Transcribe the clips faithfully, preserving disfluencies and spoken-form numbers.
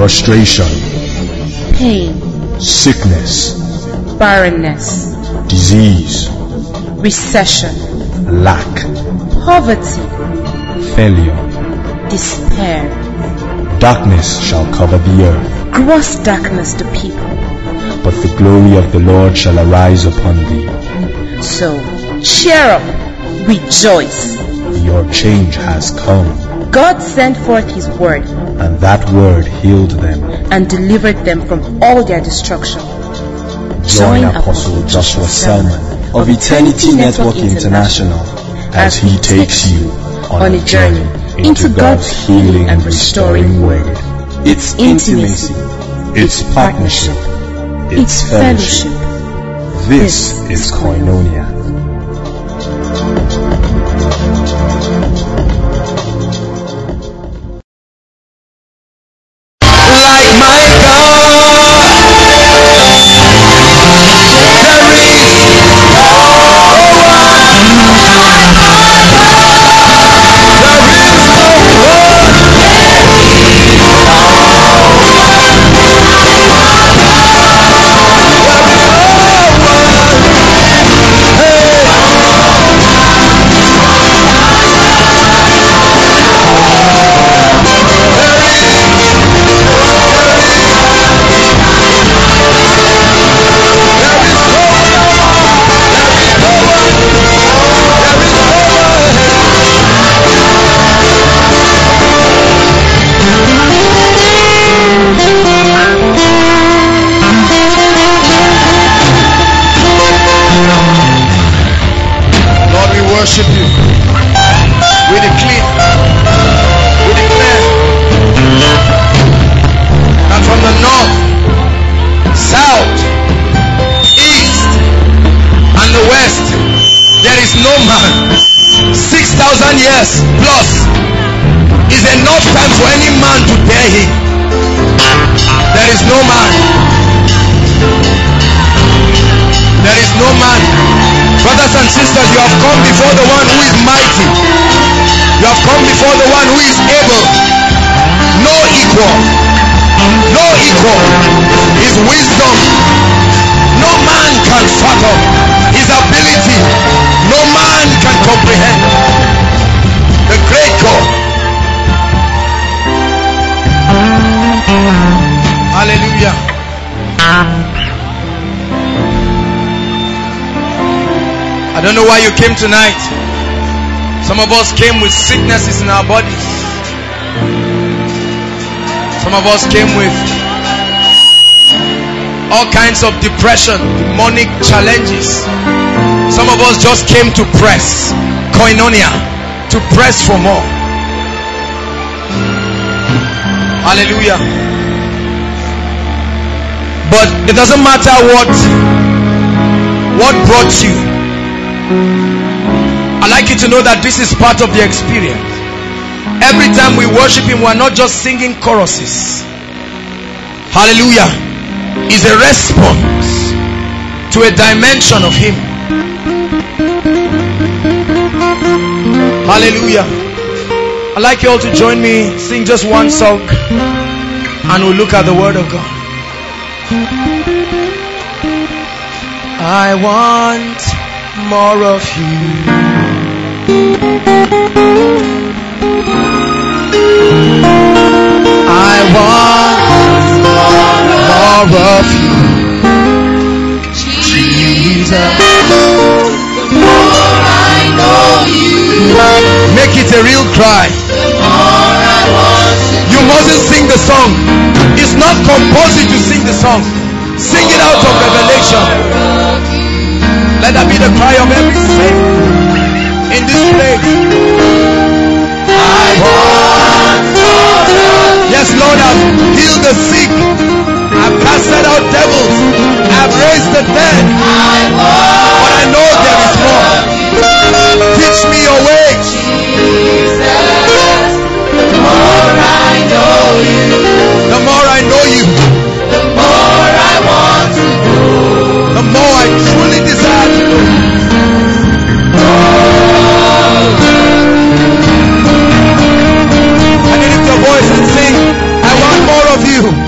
frustration, pain, sickness, barrenness, disease, recession, lack, poverty, failure, despair. Darkness shall cover the earth, Gross darkness to people. but the glory of the Lord shall arise upon thee. So, cheer up, rejoice. Your change has come, God sent forth His word and that word healed them. and delivered them from all their destruction. Join Apostle Joshua Selman of Eternity Network International as he takes you on a journey into God's healing and restoring word. It's intimacy, it's partnership, it's fellowship. This is Koinonia. Like my God, there is no worship you. We declare, we declare that from the north, south, east, and the west, there is no man. Six thousand years plus is enough time for any man to dare him. There is no man. There is no man. Brothers and sisters, you have come before the one who is mighty. You have come before the one who is able. No equal. No equal. His wisdom, no man can fathom. His ability, no man can comprehend. The great God. Hallelujah. I don't know why you came tonight. Some of us came with sicknesses in our bodies. Some of us came with all kinds of depression, demonic challenges. Some of us just came to press. Koinonia. To press for more. Hallelujah. But it doesn't matter what what brought you. I'd like you to know that this is part of the experience. Every time we worship Him, we are not just singing choruses. Hallelujah. It's a response to a dimension of Him. Hallelujah. I'd like you all to join me, sing just one song, and we'll look at the Word of God. I want more of you. I want more of you, Jesus. The more I know you, make it a real cry. The more I want you. You mustn't sing the song. It's not compulsory to sing the song. Sing it out of revelation. Let that be the cry of every saint in this place. I want more of you. Yes, Lord, I've healed the sick. I've casted out devils. I've raised the dead. I want but I know there is more. Teach me your ways. Jesus, the more I know you. The more I know you. The more I want to know. The more I truly desire to know. Can you lift your voice and sing, I want more of you.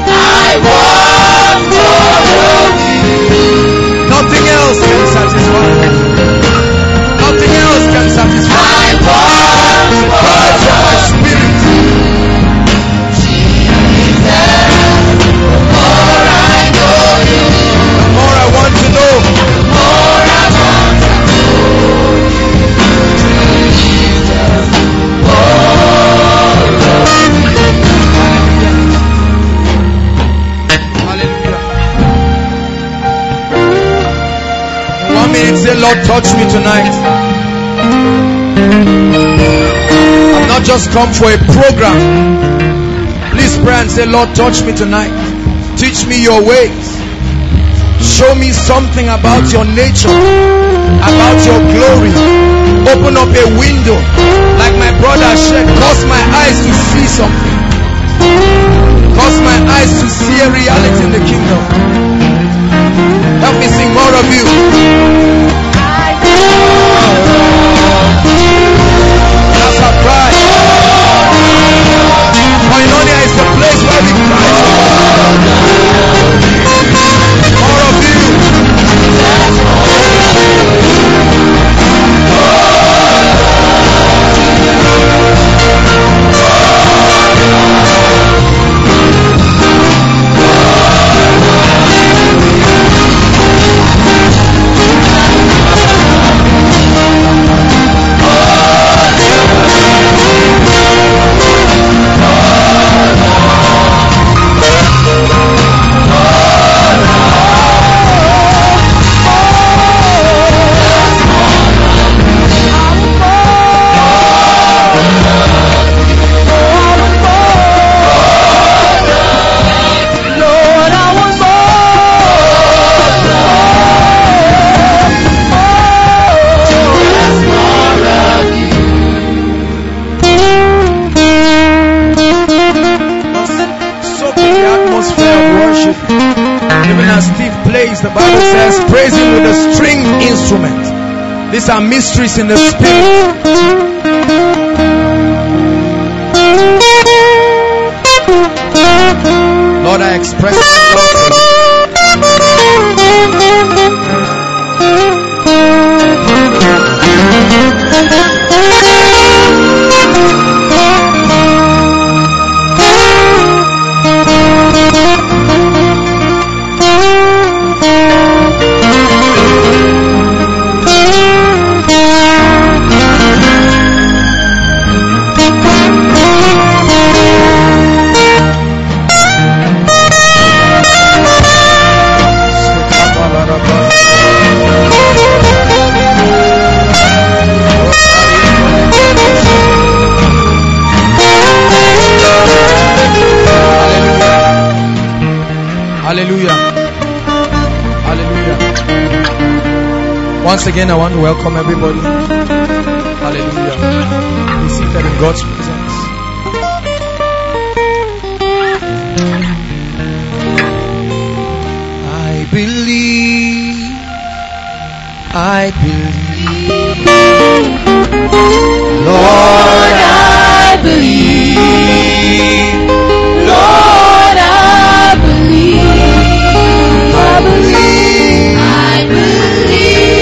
minute, say, Lord, touch me tonight. I've not just come for a program. Please pray and say, Lord, touch me tonight. Teach me your ways. Show me something about your nature, about your glory. Open up a window, like my brother said. Cause my eyes to see something. Cause my eyes to see a reality in the kingdom. Help me sing more of you. That's our cry. Koinonia is the place where we cry. More of you. The Bible says, praise him with a stringed instrument. These are mysteries in the spirit. Lord, I express myself. Once again, I want to welcome everybody. Hallelujah. Be seated in God's presence. I believe. I believe. Lord, I believe. Lord, I believe. I believe. I believe.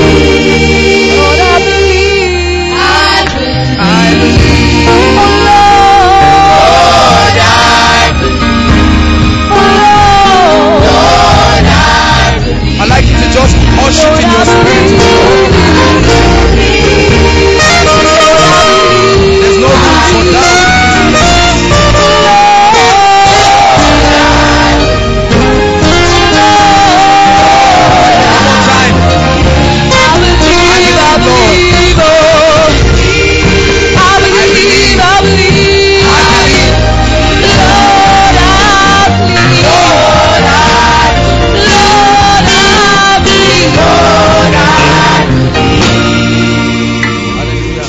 I'd like you to just hush it in your spirit. There's no room for doubt. One more time. I believe, I believe, Lord. I believe, I believe, I believe. Lord, I believe. Lord, I believe. Lord, I believe. Hallelujah.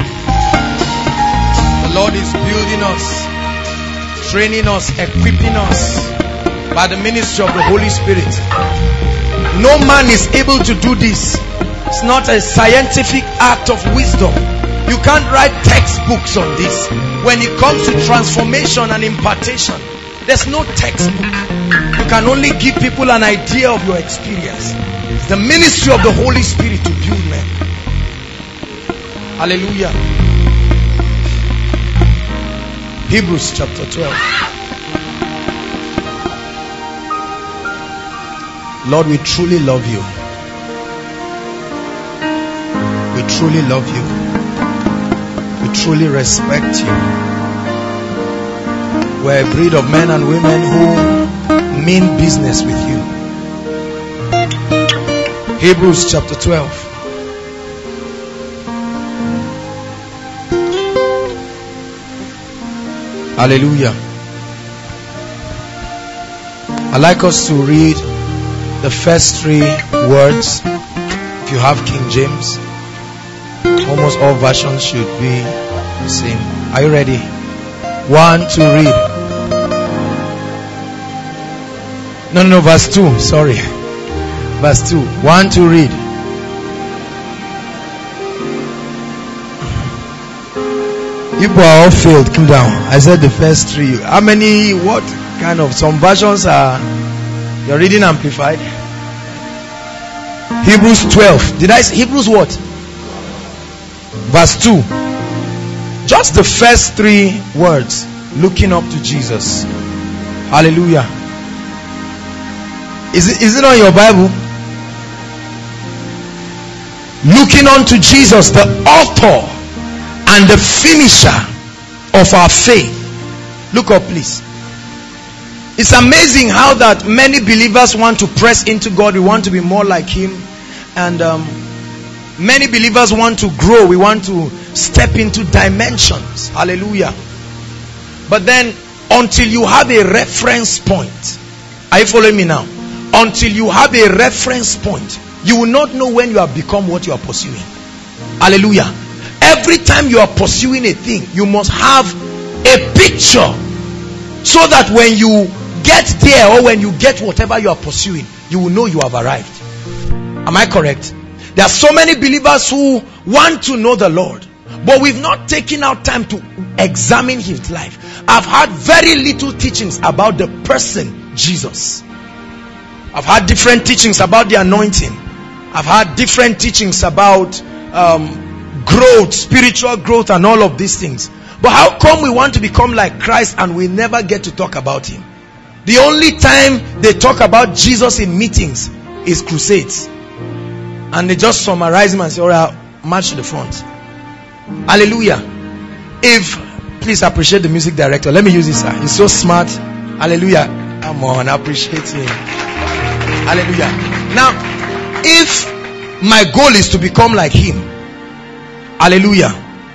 The Lord is building us, training us, equipping us by the ministry of the Holy Spirit. No man is able to do this. It's not a scientific act of wisdom. You can't write textbooks on this. When it comes to transformation and impartation, there's no textbook. You can only give people an idea of your experience. It's the ministry of the Holy Spirit to build men. Hallelujah. Hebrews chapter twelve. Lord, we truly love you. We truly love you. We truly respect you. We're a breed of men and women who mean business with you. Hebrews chapter twelve. Hallelujah. I'd like us to read the first three words. If you have King James, almost all versions should be the same. Are you ready? One, two, read. No, no, no, verse two. Sorry. Verse two. One, two, read. You are all failed. Come down. I said the first three. How many? What kind of? Some versions are. You're reading amplified. Hebrews twelve. Did I say Hebrews what? Verse two. Just the first three words. Looking up to Jesus. Hallelujah. Is it, is it on your Bible? Looking unto Jesus, the author and the finisher of our faith. Look up, please. It's amazing how that many believers want to press into God. We want to be more like Him. And um, many believers want to grow. We want to step into dimensions. Hallelujah. But then, until you have a reference point. Are you following me now? Until you have a reference point, you will not know when you have become what you are pursuing. Hallelujah. Every time you are pursuing a thing, you must have a picture, so that when you get there, or when you get whatever you are pursuing, you will know you have arrived. Am I correct? There are so many believers who want to know the Lord, but we've not taken out time to examine His life. I've had very little teachings about the person Jesus. I've had different teachings about the anointing. I've had different teachings about um, growth, spiritual growth, and all of these things. But how come we want to become like Christ and we never get to talk about Him? The only time they talk about Jesus in meetings is crusades. And they just summarize Him and say, all right, march to the front. Hallelujah. If, please appreciate the music director. Let me use this, sir. He's so smart. Hallelujah. Come on, appreciate him. Hallelujah. Now, if my goal is to become like Him, hallelujah,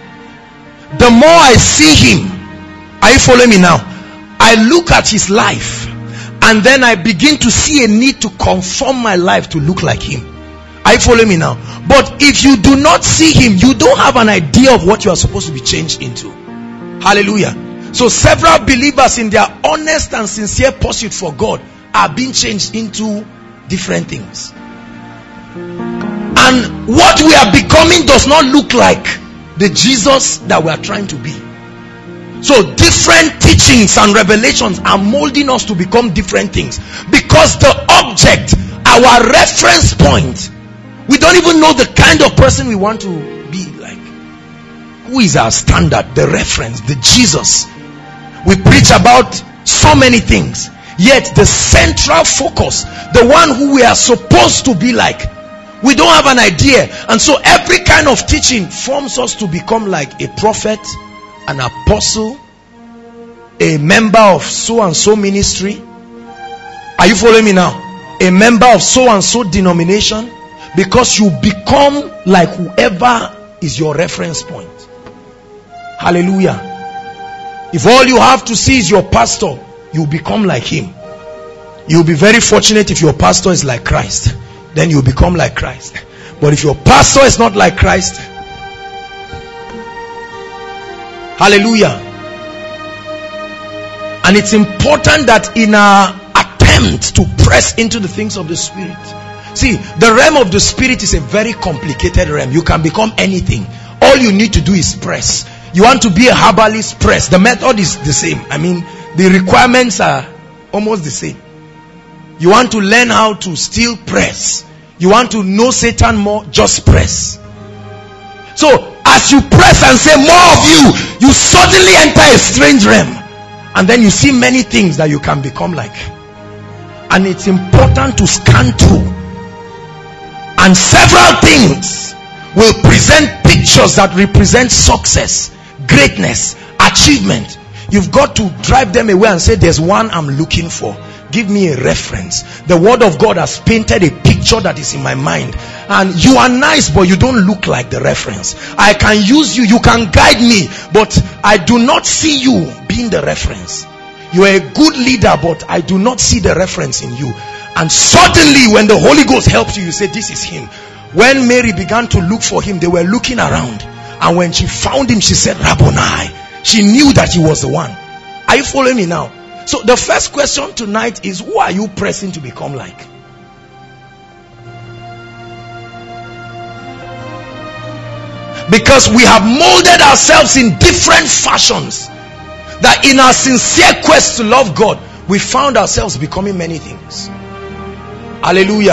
the more I see Him, are you following me now? I look at His life, and then I begin to see a need to conform my life to look like Him. Are you following me now? But if you do not see Him, you don't have an idea of what you are supposed to be changed into. Hallelujah. So several believers, in their honest and sincere pursuit for God, are being changed into different things. And what we are becoming does not look like the Jesus that we are trying to be. So different teachings and revelations are molding us to become different things, because the object, our reference point, we don't even know the kind of person we want to be like. Who is our standard, the reference, the Jesus? We preach about so many things, yet the central focus, the one who we are supposed to be like, we don't have an idea. And so every kind of teaching forms us to become like a prophet, an apostle, a member of so and so ministry. Are you following me now? A member of so and so denomination, because you become like whoever is your reference point. Hallelujah. If all you have to see is your pastor, you become like him. You'll be very fortunate if your pastor is like Christ. Then you become like Christ. But if your pastor is not like Christ, hallelujah. And it's important that in our attempt to press into the things of the Spirit, see, the realm of the Spirit is a very complicated realm. You can become anything. All you need to do is press. You want to be a herbalist, press. The method is the same. I mean, the requirements are almost the same. You want to learn how to still press. You want to know Satan more, just press. So, as you press and say more of you, you suddenly enter a strange realm. And then you see many things that you can become like. And it's important to scan through. And several things will present pictures that represent success, greatness, achievement. You've got to drive them away and say, there's one I'm looking for. give me a reference. The word of God has painted a picture that is in my mind, and you are nice, but you don't look like the reference. I can use you, you can guide me, but I do not see you being the reference. You are a good leader, but I do not see the reference in you. And suddenly when the Holy Ghost helps you, you say, this is him. When Mary began to look for him, they were looking around, and when she found him, she said, Rabboni. She knew that he was the one. Are you following me now? So the first question tonight is, who are you pressing to become like? Because we have molded ourselves in different fashions, that in our sincere quest to love God, we found ourselves becoming many things. Hallelujah.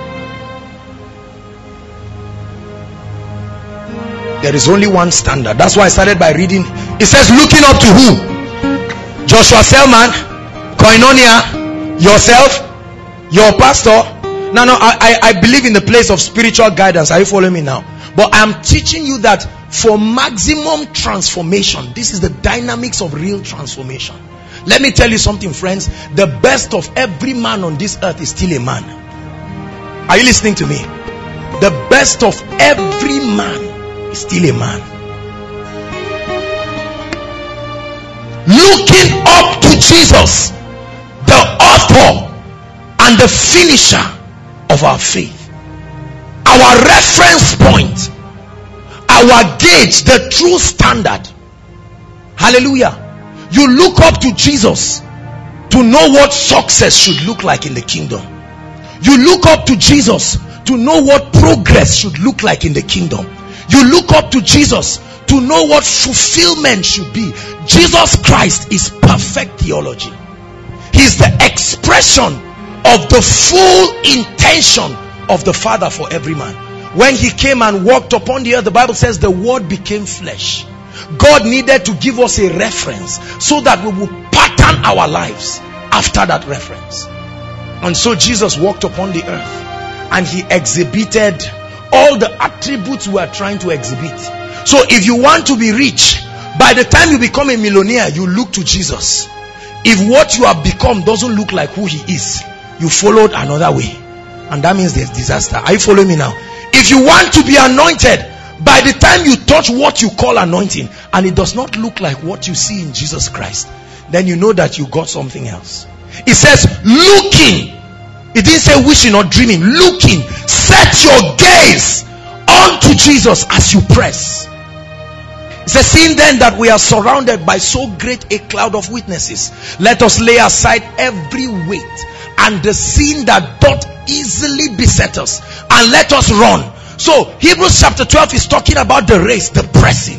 There is only one standard. That's why I started by reading. It says, looking up to who? Joshua Selman, Koinonia, yourself, your pastor. No, no, I, I, I believe in the place of spiritual guidance. Are you following me now? But I'm teaching you that for maximum transformation, this is the dynamics of real transformation. Let me tell you something, friends. The best of every man on this earth is still a man. Are you listening to me? The best of every man is still a man. Looking up to Jesus, the author and the finisher of our faith. Our reference point, our gauge, the true standard. Hallelujah. You look up to Jesus to know what success should look like in the kingdom. You look up to Jesus to know what progress should look like in the kingdom. You look up to Jesus to know what fulfillment should be. Jesus Christ is perfect theology. He's the expression of the full intention of the Father for every man. When he came and walked upon the earth, the Bible says the word became flesh. God needed to give us a reference so that we will pattern our lives after that reference. And so Jesus walked upon the earth and he exhibited all the attributes we are trying to exhibit. So if you want to be rich, by the time you become a millionaire, you look to Jesus. If what you have become doesn't look like who he is, you followed another way, and that means there's disaster. Are you following me now? If you want to be anointed, by the time you touch what you call anointing and it does not look like what you see in Jesus Christ, then you know that you got something else. It says looking. It didn't say wishing or dreaming. Looking. Set your gaze onto Jesus as you press. It says, seeing then that we are surrounded by so great a cloud of witnesses, let us lay aside every weight and the sin that doth easily beset us, and let us run. So Hebrews chapter twelve is talking about the race, the pressing.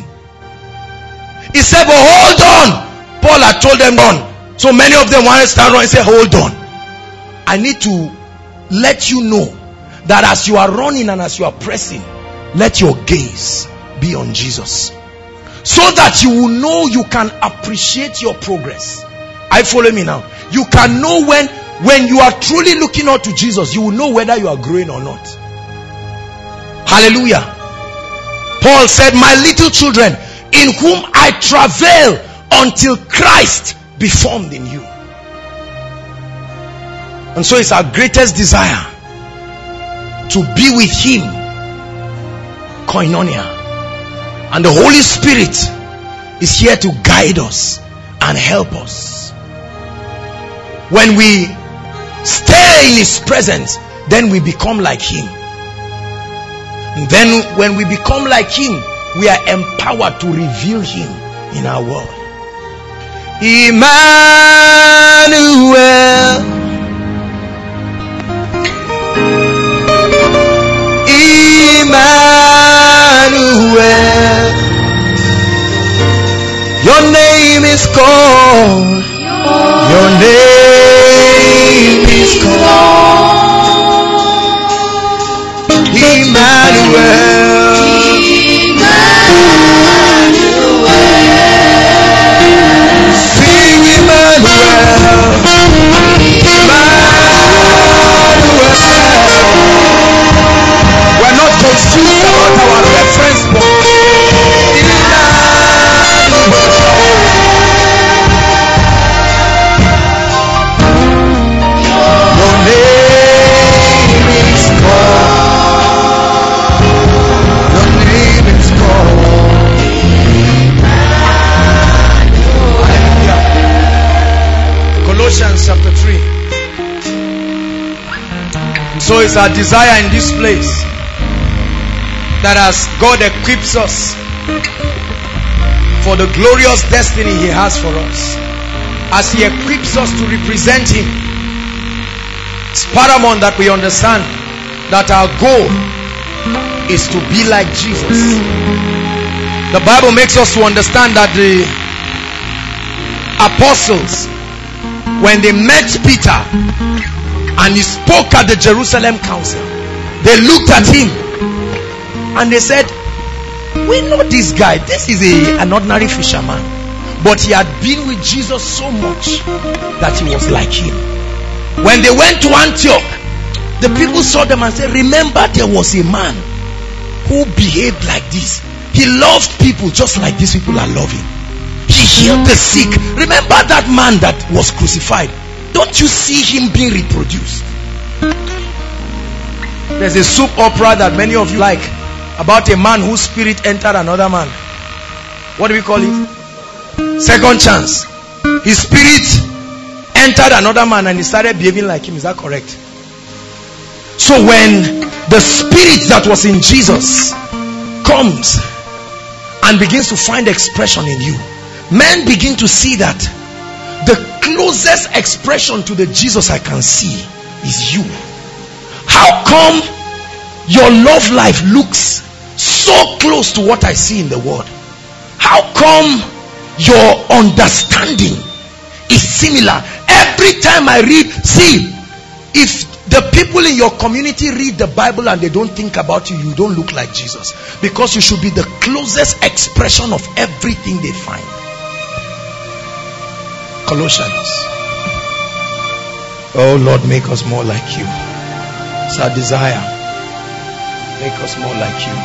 He said, but hold on. Paul had told them run. So many of them wanted to stand running and say, hold on. I need to let you know that as you are running and as you are pressing, let your gaze be on Jesus, so that you will know, you can appreciate your progress. I follow me now. You can know when when you are truly looking up to Jesus, you will know whether you are growing or not. Hallelujah. Paul said, my little children, in whom I travail until Christ be formed in you. And so it's our greatest desire to be with him, koinonia. And the Holy Spirit is here to guide us and help us. When we stay in his presence, then we become like him. And then when we become like him, we are empowered to reveal him in our world. Emmanuel, Emmanuel, your name is called, your name is called Emmanuel. Sing Emmanuel, Emmanuel. We're not confused about our reference point. It's our desire in this place that as God equips us for the glorious destiny He has for us, as He equips us to represent Him, it's paramount that we understand that our goal is to be like Jesus. The Bible makes us to understand that the apostles, when they met Peter and he spoke at the Jerusalem council, they looked at him and they said, we know this guy, this is a, an ordinary fisherman, but he had been with Jesus so much that he was like him. When they went to Antioch, the people saw them and said, remember, there was a man who behaved like this. He loved people just like these people are loving. He healed the sick. Remember that man that was crucified? Don't you see him being reproduced? There's a soap opera that many of you like, about a man whose spirit entered another man. What do we call it? Second chance. His spirit entered another man and he started behaving like him. Is that correct? So when the spirit that was in Jesus comes and begins to find expression in you, men begin to see that the closest expression to the Jesus I can see is you. How come your love life looks so close to what I see in the world? How come your understanding is similar? Every time I read, see, if the people in your community read the Bible and they don't think about you, you don't look like Jesus, because you should be the closest expression of everything they find. Colossians. Oh Lord, make us more like you. It's our desire. Make us more like you.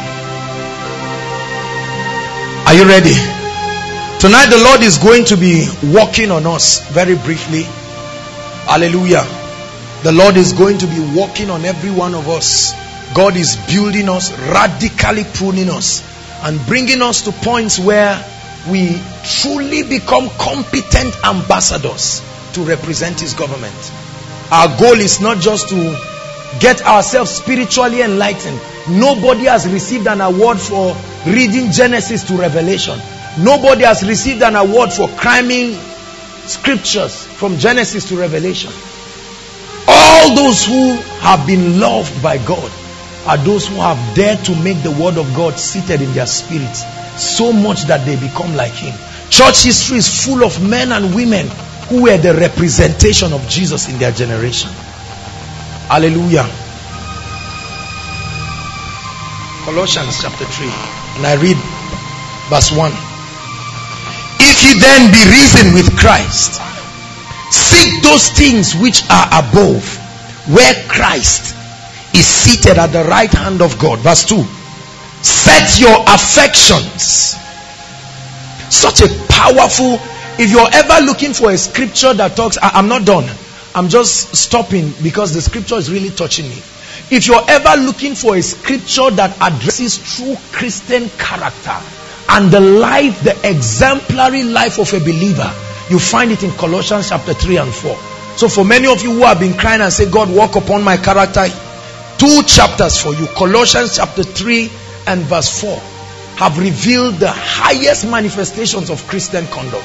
Are you ready? Tonight the Lord is going to be working on us very briefly. Hallelujah. The Lord is going to be working on every one of us. God is building us, radically pruning us, and bringing us to points where we truly become competent ambassadors to represent His government. Our goal is not just to get ourselves spiritually enlightened. Nobody has received an award for reading Genesis to Revelation. Nobody has received an award for cramming scriptures from Genesis to Revelation. All those who have been loved by God are those who have dared to make the word of God seated in their spirits so much that they become like Him. Church history is full of men and women who were the representation of Jesus in their generation. Hallelujah. Colossians chapter three, and I read verse one. If ye then be risen with Christ, seek those things which are above, where Christ is seated at the right hand of God. Verse two. Set your affections. Such a powerful, if you're ever looking for a scripture that talks, I, I'm not done. I'm just stopping because the scripture is really touching me. If you're ever looking for a scripture that addresses true Christian character and the life, the exemplary life of a believer, you find it in Colossians chapter three and four. So for many of you who have been crying and say, God, work upon my character, two chapters for you. Colossians chapter three and verse four have revealed the highest manifestations of Christian conduct.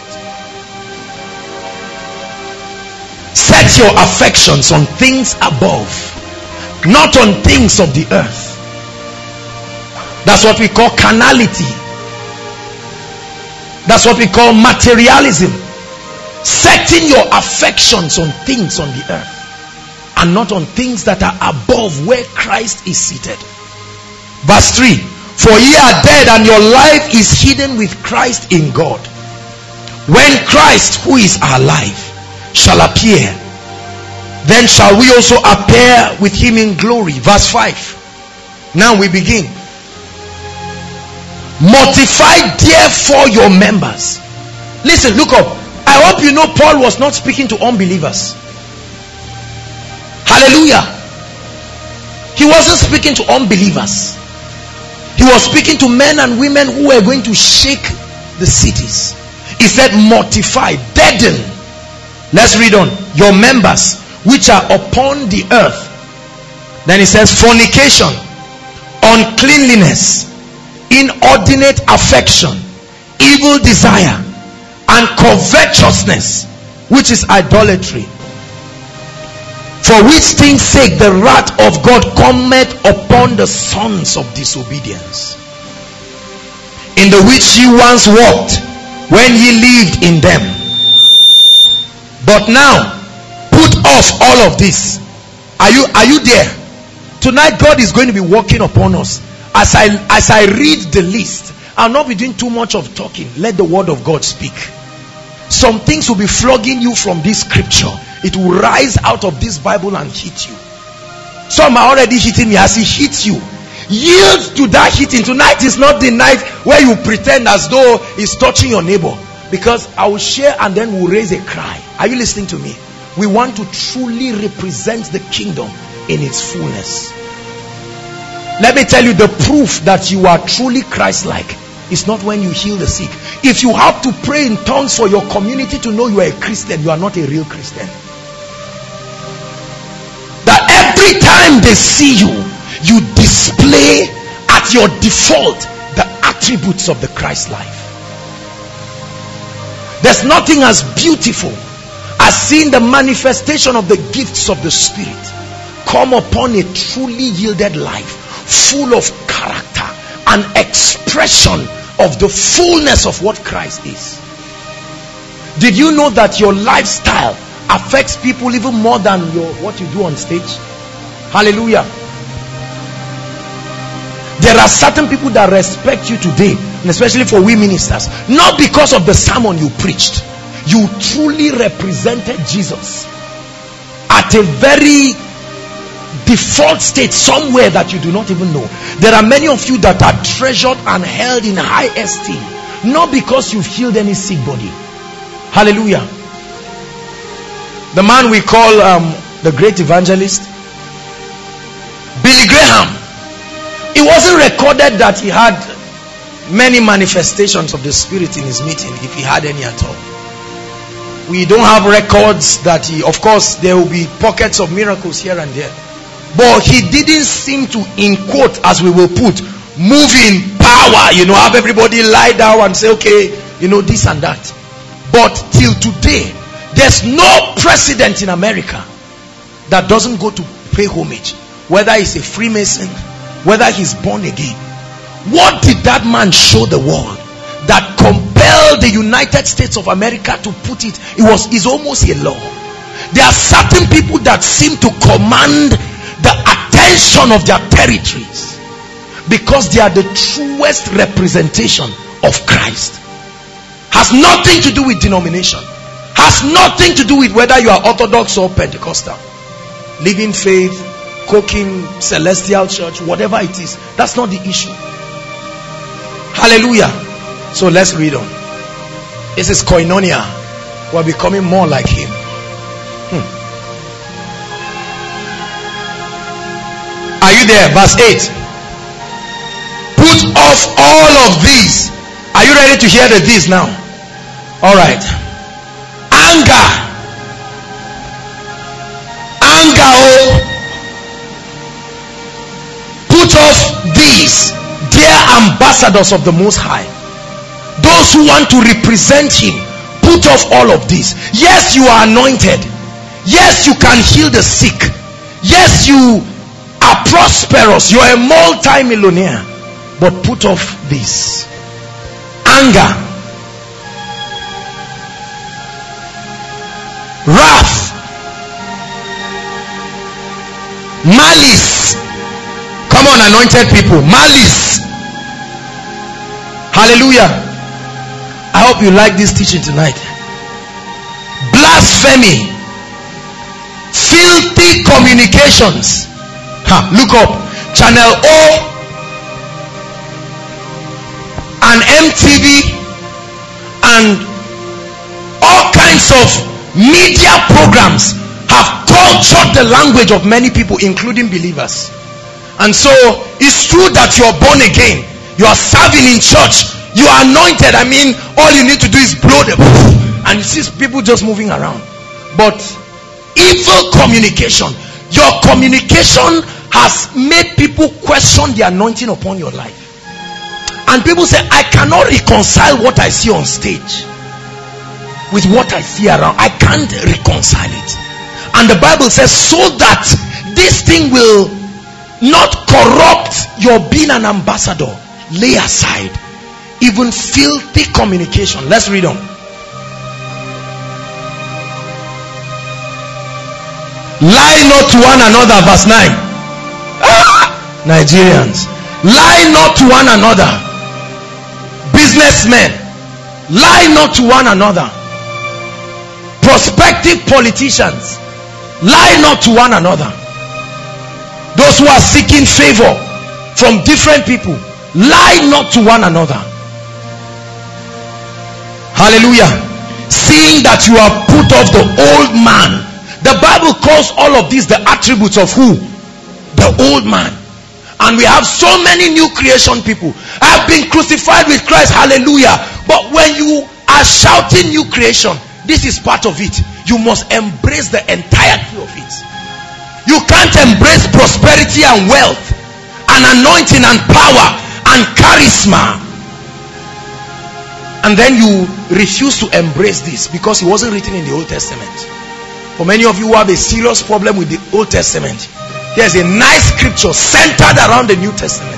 Set your affections on things above, not on things of the earth. That's what we call carnality. That's what we call materialism. Setting your affections on things on the earth and not on things that are above, where Christ is seated. Verse three. For ye are dead, and your life is hidden with Christ in God. When Christ, who is our life, shall appear, then shall we also appear with Him in glory. Verse five. Now we begin. Mortify therefore your members. Listen, look up. I hope you know Paul was not speaking to unbelievers. Hallelujah. He wasn't speaking to unbelievers. He was speaking to men and women who were going to shake the cities. He said, mortify, deaden. Let's read on. Your members which are upon the earth, Then he says fornication, uncleanliness, inordinate affection, evil desire, and covetousness, which is idolatry. For which things sake the wrath of God cometh upon the sons of disobedience, in the which ye once walked when ye lived in them. But now put off all of this. Are you are you there? Tonight God is going to be working upon us. As I as I read the list, I'll not be doing too much of talking. Let the word of God speak. Some things will be flogging you from this scripture. It will rise out of this Bible and hit you. Some are already hitting me. As it hits you, yield to that hitting. Tonight is not the night where you pretend as though it's touching your neighbor, because I will share and then we'll raise a cry. Are you listening to me? We want to truly represent the kingdom in its fullness. Let me tell you, the proof that you are truly Christ-like is not when you heal the sick. If you have to pray in tongues for your community to know you are a Christian, you are not a real Christian. That every time they see you, you display at your default the attributes of the Christ life. There's nothing as beautiful as seeing the manifestation of the gifts of the Spirit come upon a truly yielded life, full of character and expression of the fullness of what Christ is. Did you know that your lifestyle affects people even more than your what you do on stage? Hallelujah. There are certain people that respect you today, and especially for we ministers, not because of the sermon you preached. You truly represented Jesus at a very default state somewhere that you do not even know. There are many of you that are treasured and held in high esteem, not because you've healed any sick body. Hallelujah. The man we call um, the great evangelist, Billy Graham, it wasn't recorded that he had many manifestations of the Spirit in his meeting, if he had any at all. We don't have records that he, of course there will be pockets of miracles here and there, but he didn't seem to, in quote as we will put, move in power, you know, have everybody lie down and say, okay, you know, this and that. But till today, there's no president in America that doesn't go to pay homage, whether he's a Freemason, whether he's born again. What did that man show the world that compelled the United States of America to put it? It was is almost a law. There are certain people that seem to command the attention of their territories because they are the truest representation of Christ. Has nothing to do with denomination. Has nothing to do with whether you are Orthodox or Pentecostal, Living Faith, Cooking, Celestial Church, whatever it is. That's not the issue. Hallelujah. So let's read on. This is Koinonia. We're becoming more like him. Hmm. Are you there? Verse eight. Put off all of these. Are you ready to hear the these now? All right. Anger. Anger. Oh. Put off these, dear ambassadors of the Most High. Those who want to represent him, put off all of this. Yes, you are anointed. Yes, you can heal the sick. Yes, you are prosperous. You are a multi-millionaire. But put off this. Anger, wrath, malice. Come on, anointed people. Malice. Hallelujah. I hope you like this teaching tonight. Blasphemy, filthy communications. Ha, look up Channel O and M T V and all kinds of media programs have cultured the language of many people, including believers. And so it's true that you are born again, you are serving in church, you are anointed. I mean, all you need to do is blow the and you see people just moving around. But evil communication, your communication has made people question the anointing upon your life. And people say, I cannot reconcile what I see on stage with what I see around. I can't reconcile it. And the Bible says, so that this thing will not corrupt your being an ambassador, lay aside even filthy communication. Let's read on. Lie not to one another, verse nine. Ah, Nigerians, lie not to one another. Businessmen, lie not to one another. Prospective politicians, lie not to one another. Those who are seeking favor from different people, lie not to one another. Hallelujah. Seeing that you have put off the old man. The Bible calls all of these the attributes of who? The old man. And we have so many new creation people. I have been crucified with Christ. Hallelujah. But when you are shouting new creation, this is part of it. You must embrace the entirety of it. You can't embrace prosperity and wealth and anointing and power and charisma and then you refuse to embrace this because it wasn't written in the Old Testament. For many of you who have a serious problem with the Old Testament, there's a nice scripture centered around the New Testament.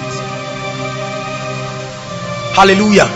Hallelujah.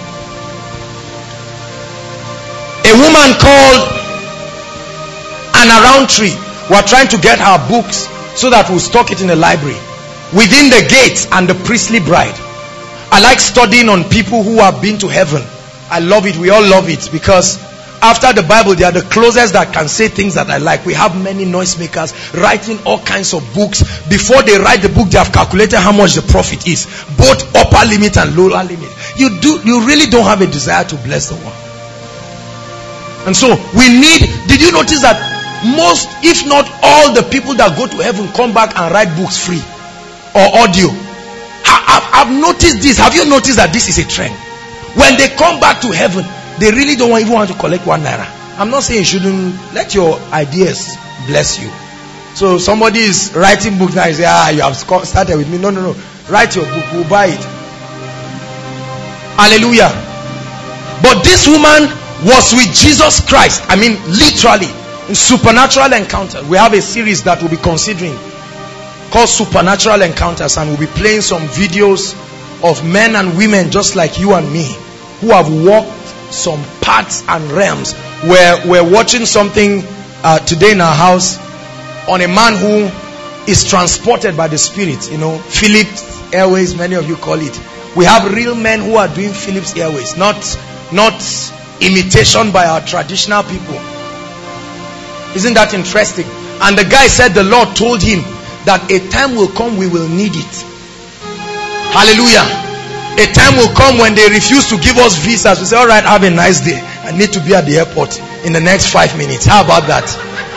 A woman called Anna Roundtree, we are trying to get her books so that we'll stock it in the library. Within the Gates and the Priestly Bride. I like studying on people who have been to heaven. I love it. We all love it because after the Bible, they are the closest that can say things that I like. We have many noisemakers writing all kinds of books. Before they write the book, they have calculated how much the profit is, both upper limit and lower limit. You do, you really don't have a desire to bless the one. And so we need, did you notice that most, if not all, the people that go to heaven come back and write books free or audio? I've noticed this. Have you noticed that this is a trend? When they come back to heaven, they really don't even want to collect one naira. I'm not saying you shouldn't. Let your ideas bless you. So somebody is writing books now. You say, ah, you have started with me. No, no, no. Write your book. We'll buy it. Hallelujah. But this woman was with Jesus Christ. I mean, literally, in supernatural encounter. We have a series that we'll be considering called Supernatural Encounters, and we'll be playing some videos of men and women just like you and me who have walked some paths and realms. Where we're watching something uh, today in our house on a man who is transported by the Spirit. You know, Philips Airways, many of you call it. We have real men who are doing Philips Airways, not not imitation by our traditional people. Isn't that interesting? And the guy said the Lord told him that a time will come we will need it. Hallelujah. A time will come when they refuse to give us visas. We say, all right, have a nice day. I need to be at the airport in the next five minutes. How about that?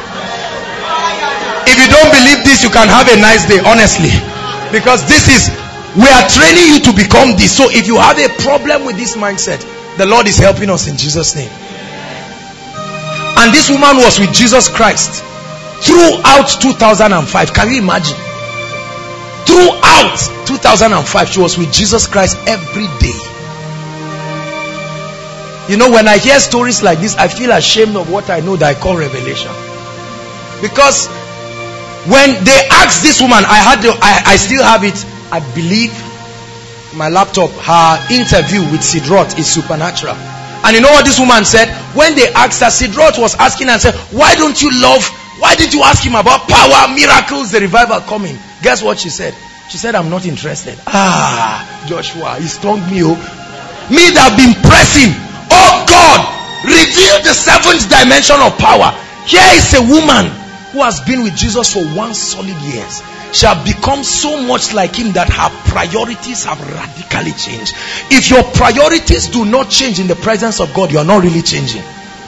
If you don't believe this, you can have a nice day, honestly. Because this is, we are training you to become this. So if you have a problem with this mindset, the Lord is helping us in Jesus' name. And this woman was with Jesus Christ throughout two thousand five. Can you imagine? Throughout two thousand five, she was with Jesus Christ every day. You know, when I hear stories like this, I feel ashamed of what I know that I call revelation. Because when they asked this woman, I had the, I, I still have it, I believe, my laptop, her interview with Sid Roth is supernatural. And you know what this woman said? When they asked her, Sid Roth was asking her and said, why don't you love, why did you ask him about power, miracles, the revival coming? Guess what she said? She said, I'm not interested. Ah, Joshua, he stung me. Oh. Me that have been pressing. Oh God, reveal the seventh dimension of power. Here is a woman who has been with Jesus for one solid years. She has become so much like him that her priorities have radically changed. If your priorities do not change in the presence of God, you are not really changing.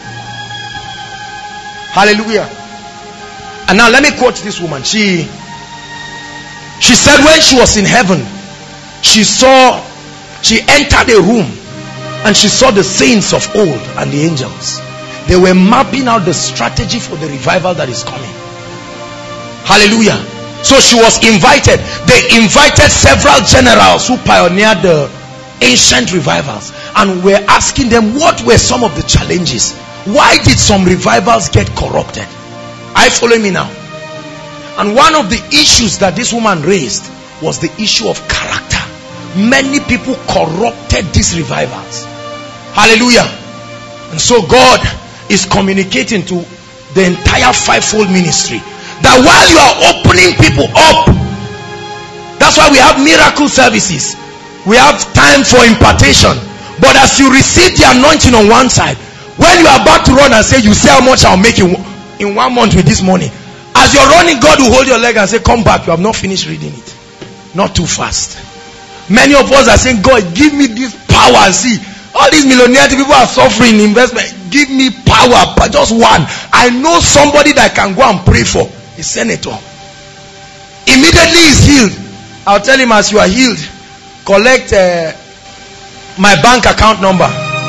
Hallelujah. And now let me quote this woman. She She said when she was in heaven, she saw, she entered a room and she saw the saints of old and the angels. They were mapping out the strategy for the revival that is coming. Hallelujah. So she was invited. They invited several generals who pioneered the ancient revivals, and we're asking them what were some of the challenges. Why did some revivals get corrupted? Are you following me now? And one of the issues that this woman raised was the issue of character. Many people corrupted these revivals. Hallelujah. And so God is communicating to the entire fivefold ministry that while you are opening people up, that's why we have miracle services, we have time for impartation. But as you receive the anointing on one side, when you are about to run and say, you say how much I'll make you in one month with this money, as you're running, God will hold your leg and say, come back, you have not finished reading it. Not too fast. Many of us are saying, God, give me this power. See, all these millionaire people are suffering in investment. Give me power, but just one. I know somebody that I can go and pray for. A senator. Immediately he's healed. I'll tell him, as you are healed, collect uh, my bank account number.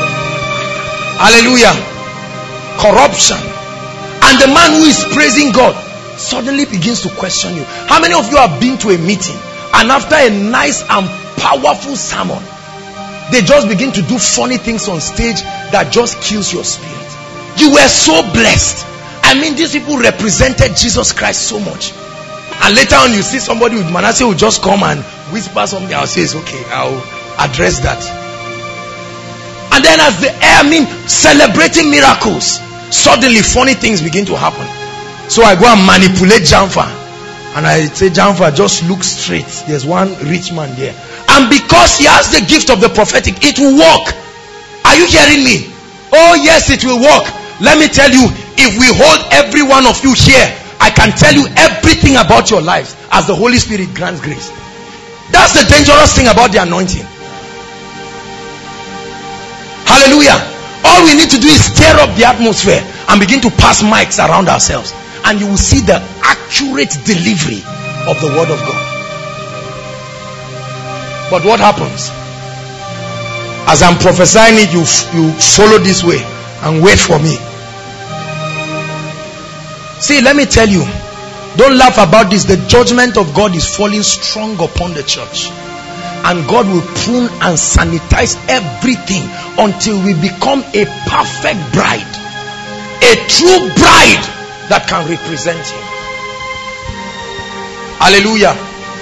Hallelujah. Corruption. And the man who is praising God suddenly begins to question you. How many of you have been to a meeting and after a nice and powerful sermon, they just begin to do funny things on stage that just kills your spirit? You were so blessed. I mean, these people represented Jesus Christ so much. And later on you see somebody with Manasseh who just come and whisper something. I'll say, okay, I'll address that. And then as the I mean celebrating miracles, suddenly funny things begin to happen. So I go and manipulate Jamfa, and I say, Jamfa, just look straight. There's one rich man there, and because he has the gift of the prophetic, it will work. Are you hearing me? Oh yes, it will work. Let me tell you, if we hold every one of you here, I can tell you everything about your lives as the Holy Spirit grants grace. That's the dangerous thing about the anointing. Hallelujah. All we need to do is stir up the atmosphere and begin to pass mics around ourselves, and you will see the accurate delivery of the word of God. But what happens? As I'm prophesying it, you, you follow this way and wait for me. See, let me tell you, don't laugh about this. The judgment of God is falling strong upon the church, and God will prune and sanitize everything until we become a perfect bride, a true bride that can represent him. Hallelujah.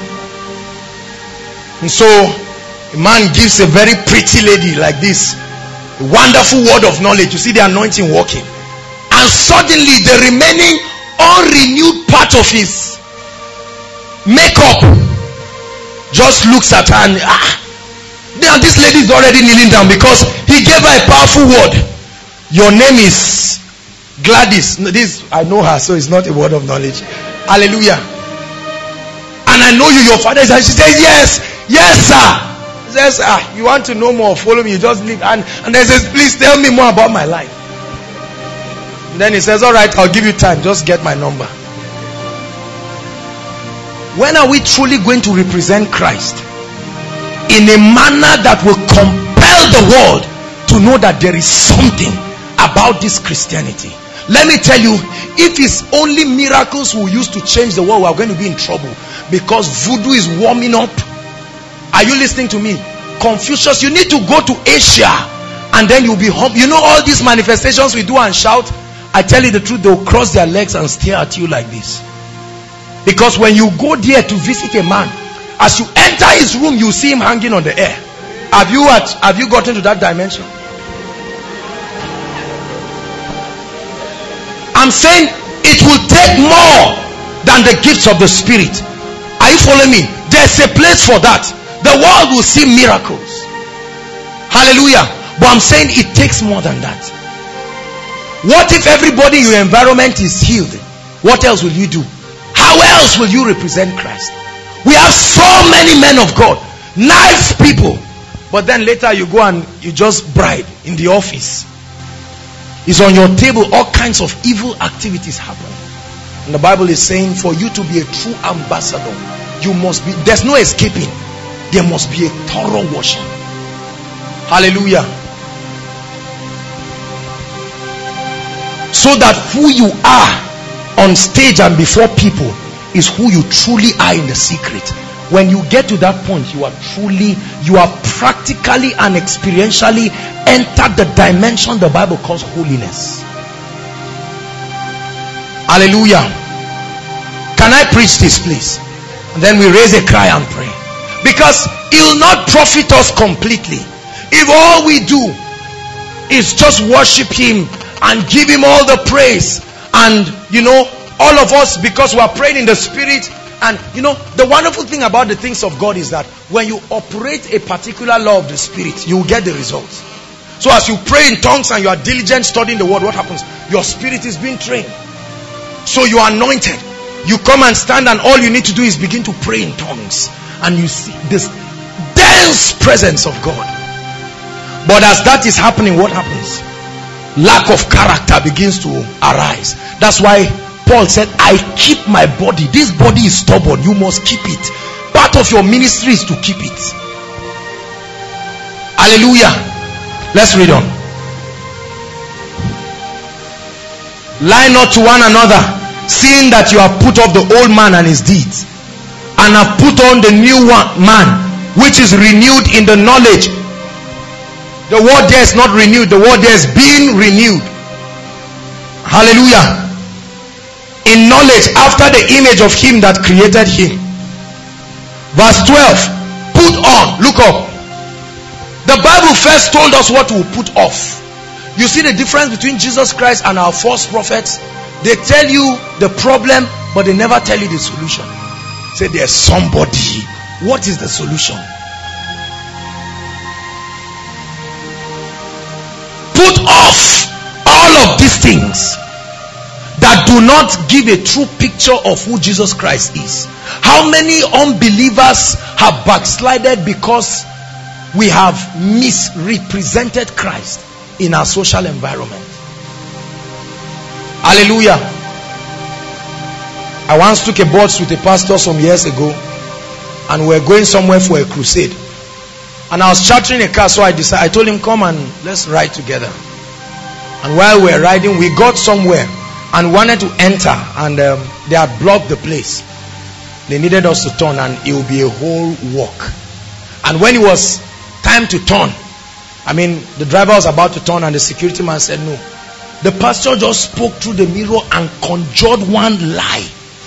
And so a man gives a very pretty lady like this a wonderful word of knowledge. You see the anointing working, and suddenly the remaining unrenewed part of his makeup just looks at her and ah, now this lady is already kneeling down because he gave her a powerful word. Your name is Gladys. No, this I know her, so it's not a word of knowledge. Hallelujah. And I know you, your father is, and she says, yes, yes sir. He says, ah, you want to know more, follow me, you just leave. And, and then says, please tell me more about my life. And then he says, all right, I'll give you time, just get my number. When are we truly going to represent Christ in a manner that will compel the world to know that there is something about this Christianity? Let me tell you, if it's only miracles we use to change the world, we are going to be in trouble, because voodoo is warming up. Are you listening to me? Confucius, you need to go to Asia and then you'll be home. You know all these manifestations we do and shout? I tell you the truth, they'll cross their legs and stare at you like this. Because when you go there to visit a man, as you enter his room, you see him hanging on the air. Have you at, have you gotten to that dimension? I'm saying it will take more than the gifts of the Spirit. Are you following me? There's a place for that. The world will see miracles. Hallelujah. But I'm saying it takes more than that. What if everybody in your environment is healed? What else will you do? How else will you represent Christ? We have so many men of God, nice people, but then later you go and you just bribe in the office. It's on your table, all kinds of evil activities happen. And the Bible is saying, for you to be a true ambassador, you must be, there's no escaping. There must be a thorough washing. Hallelujah. So that who you are on stage and before people is who you truly are in the secret. When you get to that point, you are truly, you are practically and experientially entered the dimension the Bible calls holiness. Hallelujah. Can I preach this, please? And then we raise a cry and pray. Because it will not profit us completely if all we do is just worship him and give him all the praise. And you know, all of us, because we are praying in the spirit. And you know, the wonderful thing about the things of God is that when you operate a particular law of the spirit, you will get the results. So as you pray in tongues and you are diligent studying the word, what happens? Your spirit is being trained. So you are anointed. You come and stand, and all you need to do is begin to pray in tongues, and you see this dense presence of God. But as that is happening, what happens? Lack of character begins to arise. That's why Paul said, I keep my body. This body is stubborn. You must keep it. Part of your ministry is to keep it. Hallelujah. Let's read on. Lie not to one another, seeing that you have put off the old man and his deeds, and have put on the new one, man, which is renewed in the knowledge. The word there is not renewed. The word there is being renewed. Hallelujah. In knowledge, after the image of him that created him. Verse twelve. Put on. Look up. The Bible first told us what we put off. You see the difference between Jesus Christ and our false prophets? They tell you the problem, but they never tell you the solution. Say there's somebody. What is the solution? Put off all of these things that do not give a true picture of who Jesus Christ is. How many unbelievers have backslided because we have misrepresented Christ in our social environment? Hallelujah. I once took a bus with a pastor some years ago, and we were going somewhere for a crusade, and I was chartering a car. So I decided, I told him, come and let's ride together. And while we were riding, we got somewhere and wanted to enter, and um, they had blocked the place. They needed us to turn, and it would be a whole walk. And when it was time to turn, I mean, the driver was about to turn, and the security man said no. The pastor just spoke through the mirror and conjured one lie.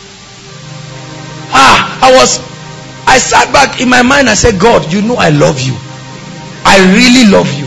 Ah, I was, I sat back in my mind. I said, God, you know I love you. I really love you.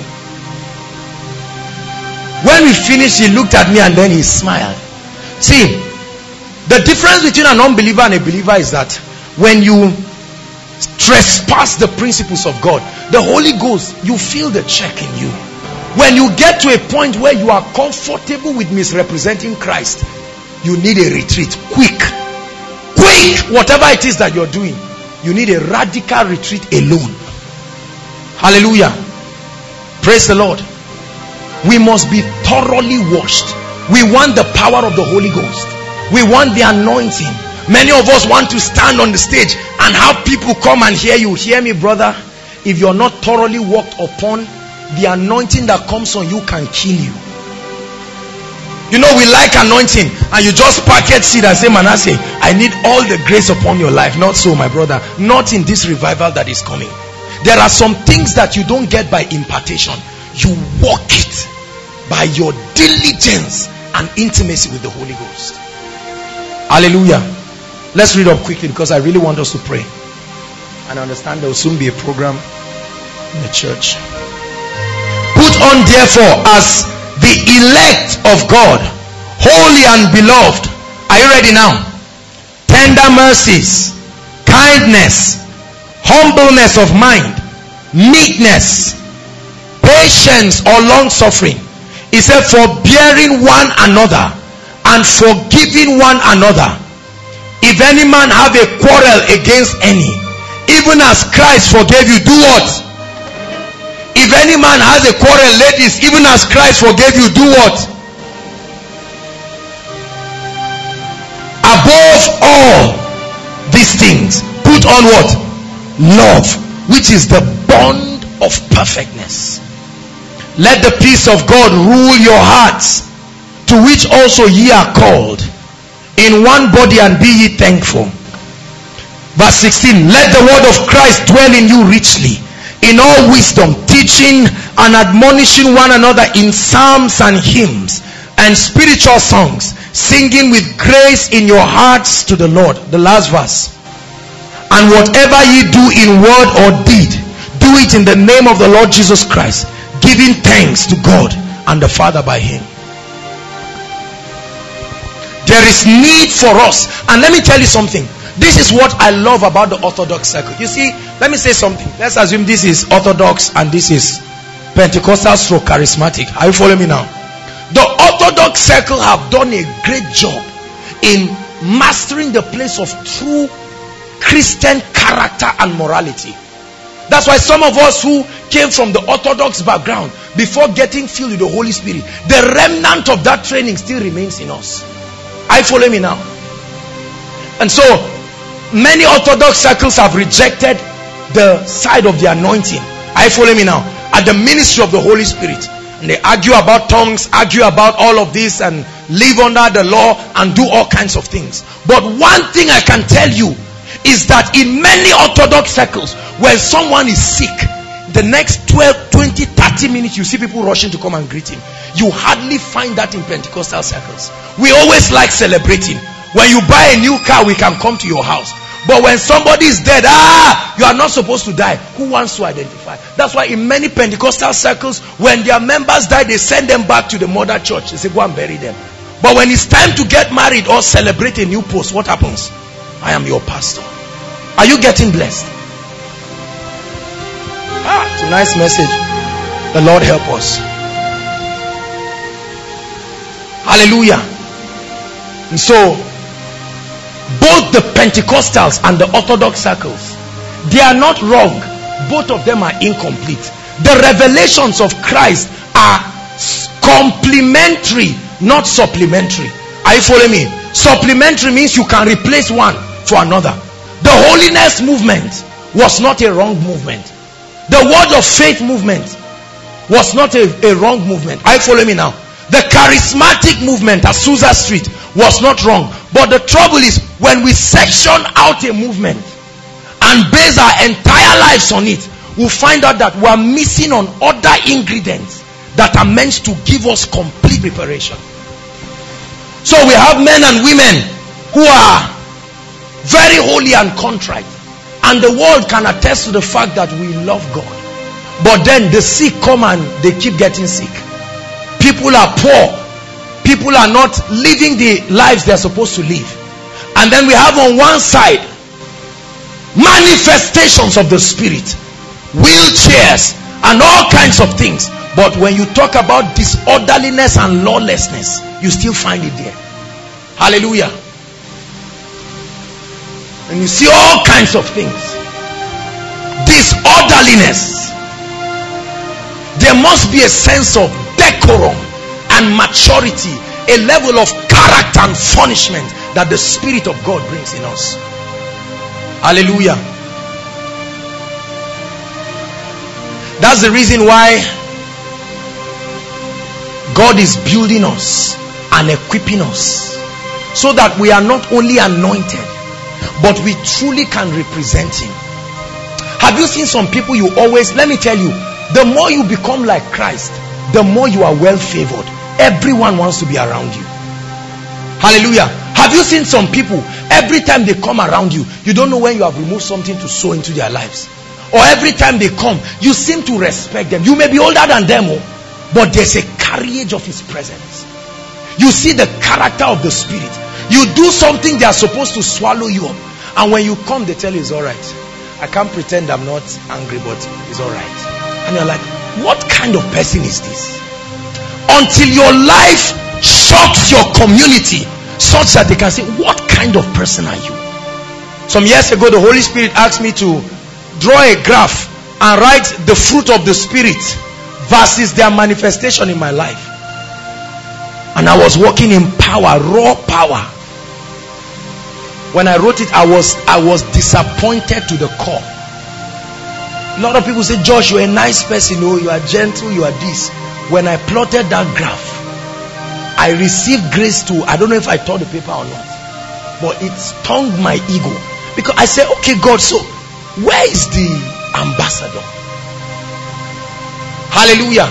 When we finished, he looked at me and then he smiled. See, the difference between an unbeliever and a believer is that when you trespass the principles of God, the Holy Ghost, you feel the check in you. When you get to a point where you are comfortable with misrepresenting Christ, you need a retreat. Quick. Quick. Whatever it is that you're doing, you need a radical retreat alone. Hallelujah. Praise the Lord. We must be thoroughly washed. We want the power of the Holy Ghost. We want the anointing. Many of us want to stand on the stage and have people come and hear you. Hear me, brother. If you're not thoroughly walked upon, the anointing that comes on you can kill you. You know, we like anointing, and you just package seed and say, Manasseh, I need all the grace upon your life. Not so, my brother. Not in this revival that is coming. There are some things that you don't get by impartation. You walk it by your diligence and intimacy with the Holy Ghost. Hallelujah. Let's read up quickly, because I really want us to pray. And I understand there will soon be a program in the church. Put on therefore as the elect of God, holy and beloved. Are you ready now? Tender mercies, kindness, humbleness of mind, meekness, patience or long suffering. He said, forbearing one another and forgiving one another. If any man have a quarrel against any, even as Christ forgave you, do what? If any man has a quarrel, ladies, even as Christ forgave you, do what? Above all these things, put on what? Love, which is the bond of perfectness. Let the peace of God rule your hearts, to which also ye are called, in one body, and be ye thankful. Verse sixteen, let the word of Christ dwell in you richly, in all wisdom, teaching and admonishing one another in psalms and hymns and spiritual songs, singing with grace in your hearts to the Lord. The last verse. And whatever ye do in word or deed, do it in the name of the Lord Jesus Christ, giving thanks to God and the Father by him. There is need for us. And let me tell you something. This is what I love about the Orthodox circle. You see, let me say something. Let's assume this is Orthodox and this is Pentecostal stroke charismatic. Are you following me now? The Orthodox circle have done a great job in mastering the place of true Christian character and morality. That's why some of us who came from the Orthodox background, before getting filled with the Holy Spirit, the remnant of that training still remains in us. Are you following me now? And so many Orthodox circles have rejected the side of the anointing. Are you following me now? At the ministry of the Holy Spirit. And they argue about tongues, argue about all of this, and live under the law and do all kinds of things. But one thing I can tell you is that in many Orthodox circles, when someone is sick, the next twelve, twenty, thirty minutes you see people rushing to come and greet him. You hardly find that in Pentecostal circles. We always like celebrating. When you buy a new car, we can come to your house. But when somebody is dead, ah, you are not supposed to die. Who wants to identify? That's why in many Pentecostal circles, when their members die, they send them back to the mother church. They say, go and bury them. But when it's time to get married or celebrate a new post, what happens? I am your pastor. Are you getting blessed? Ah, it's a nice message. The Lord help us. Hallelujah. And so, both the Pentecostals and the Orthodox circles, they are not wrong. Both of them are incomplete. The revelations of Christ are complementary, not supplementary. Are you following me? Supplementary means you can replace one for another. The holiness movement was not a wrong movement. The word of faith movement was not a, a wrong movement. Are you following me now? The charismatic movement at Susa Street was not wrong. But the trouble is, when we section out a movement and base our entire lives on it, we'll find out that we are missing on other ingredients that are meant to give us complete preparation. So we have men and women who are very holy and contrite, and the world can attest to the fact that we love God. But then the sick come and they keep getting sick. People are poor. People are not living the lives they're supposed to live. And then we have on one side manifestations of the Spirit, wheelchairs and all kinds of things. But when you talk about disorderliness and lawlessness, you still find it there. Hallelujah. And you see all kinds of things. Disorderliness. There must be a sense of decorum and maturity, a level of character and punishment that the Spirit of God brings in us. Hallelujah. That's the reason why God is building us and equipping us, so that we are not only anointed, but we truly can represent Him. Have you seen some people you always, let me tell you, the more you become like Christ, the more you are well favored. Everyone wants to be around you. Hallelujah. Have you seen some people, every time they come around you, you don't know when you have removed something to sow into their lives. Or every time they come, you seem to respect them. You may be older than them, but there's a carriage of His presence. You see the character of the Spirit. You do something, they are supposed to swallow you up. And when you come, they tell you it's alright. I can't pretend I'm not angry, but it's alright. And you're like, what kind of person is this? Until your life shocks your community, such that they can say, what kind of person are you? Some years ago, the Holy Spirit asked me to draw a graph and write the fruit of the Spirit versus their manifestation in my life. And I was walking in power, raw power. When I wrote it, I was I was disappointed to the core. A lot of people say, Josh, you're a nice person, oh, you are gentle, you are this. When I plotted that graph, I received grace to, I don't know if I tore the paper or not. but it stung my ego. Because I said, okay, God, so where is the ambassador? Hallelujah.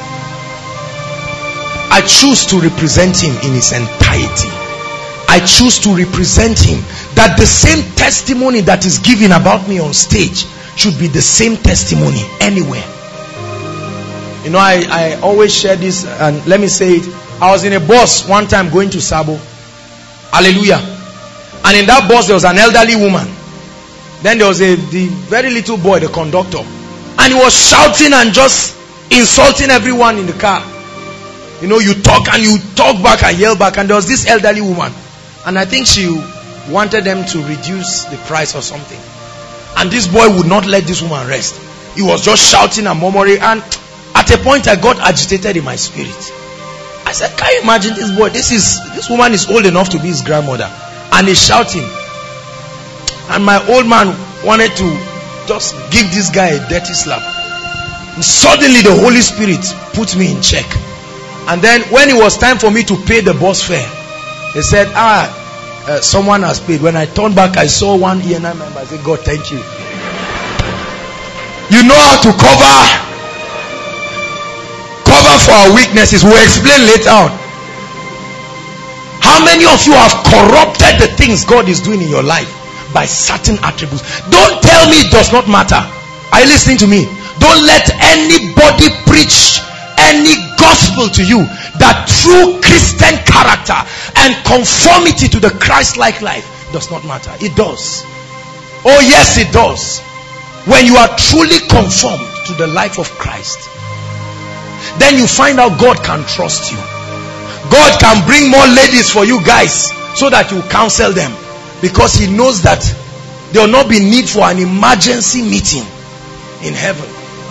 I choose to represent him in his entirety. I choose to represent him, that the same testimony that is given about me on stage should be the same testimony anywhere. You know, I, I always share this, and let me say it. I was in a bus one time going to Sabo. Hallelujah. And in that bus there was an elderly woman. Then there was a the very little boy, the conductor. And he was shouting and just insulting everyone in the car. You know, you talk and you talk back and yell back. And there was this elderly woman. And I think she wanted them to reduce the price or something. And this boy would not let this woman rest. He was just shouting and murmuring. And at a point I got agitated in my spirit. I said, can you imagine this boy? This is this woman is old enough to be his grandmother. And he's shouting. And my old man wanted to just give this guy a dirty slap. And suddenly the Holy Spirit put me in check. And then when it was time for me to pay the bus fare, they said, ah, uh, someone has paid. When I turned back, I saw one E N I member. I said, God, thank you. You know how to cover cover for our weaknesses. We'll explain later on. How many of you have corrupted the things God is doing in your life by certain attributes? Don't tell me it does not matter. Are you listening to me? Don't let anybody preach any gospel to you that true Christian character and conformity to the Christ-like life does not matter. It does. Oh yes, it does. When you are truly conformed to the life of Christ, then you find out God can trust you. God can bring more ladies for you guys so that you counsel them, because he knows that there will not be need for an emergency meeting in heaven.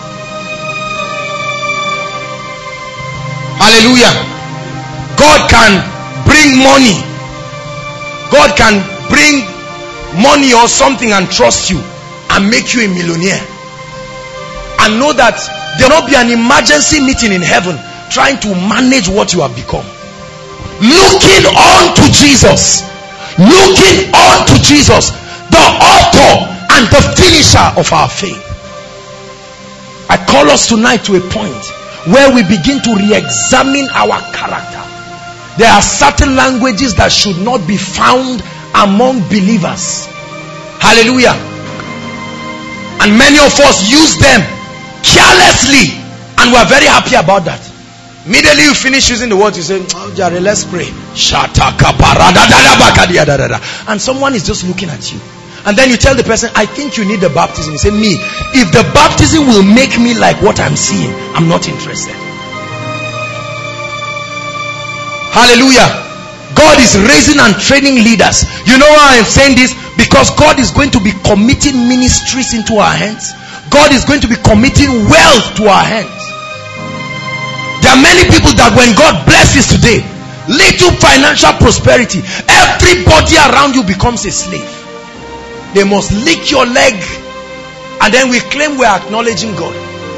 Hallelujah. God can bring money. God can bring money or something and trust you and make you a millionaire. And know that there will not be an emergency meeting in heaven trying to manage what you have become. Looking on to Jesus. Looking on to Jesus, the author and the finisher of our faith. I call us tonight to a point where we begin to re-examine our character. There are certain languages that should not be found among believers. Hallelujah. And many of us use them carelessly, and we are very happy about that. Immediately you finish using the words, you say, oh, Jare, let's pray. And someone is just looking at you. And then you tell the person, I think you need the baptism. You say, me, if the baptism will make me like what I'm seeing, I'm not interested. Hallelujah. God is raising and training leaders. You know why I'm saying this? Because God is going to be committing ministries into our hands. God is going to be committing wealth to our hands. There are many people that when God blesses today, little financial prosperity, everybody around you becomes a slave. They must lick your leg, and then we claim we are acknowledging God.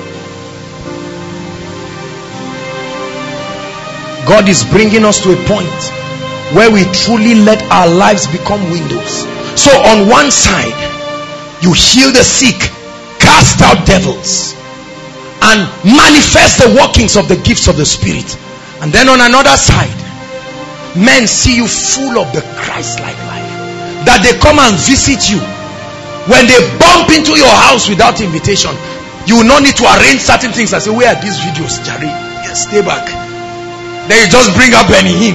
God is bringing us to a point where we truly let our lives become windows. So on one side, you heal the sick, cast out devils, and manifest the workings of the gifts of the Spirit. And then on another side, men see you full of the Christ-like life, that they come and visit you. When they bump into your house without invitation, you will not need to arrange certain things and say, where are these videos, Jare? Yes, stay back. Then you just bring up Benny Hinn.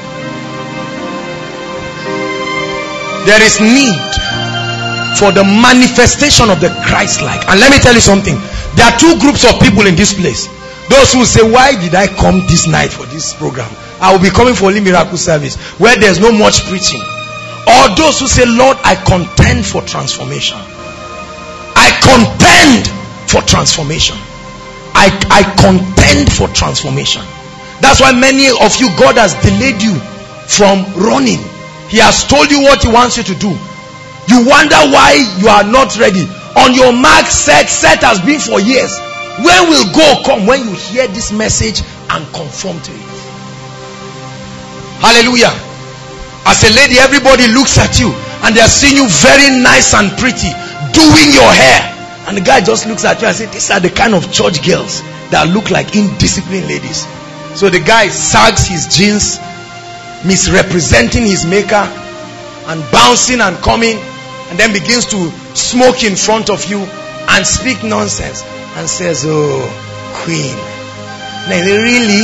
There is need for the manifestation of the Christ-like. And let me tell you something. There are two groups of people in this place. Those who say, why did I come this night for this program? I will be coming for only miracle service where there's no much preaching. Or those who say, Lord, I contend for transformation. I contend for transformation. I, I contend for transformation. That's why many of you, God has delayed you from running. He has told you what he wants you to do. You wonder why you are not ready. On your mark, set, set has been for years. When will go come? When you hear this message and conform to it. Hallelujah. As a lady, everybody looks at you and they are seeing you very nice and pretty, doing your hair. And the guy just looks at you and says, these are the kind of church girls that look like indisciplined ladies. So the guy sags his jeans, misrepresenting his maker, and bouncing and coming, and then begins to smoke in front of you and speak nonsense and says, oh, queen. Now, really?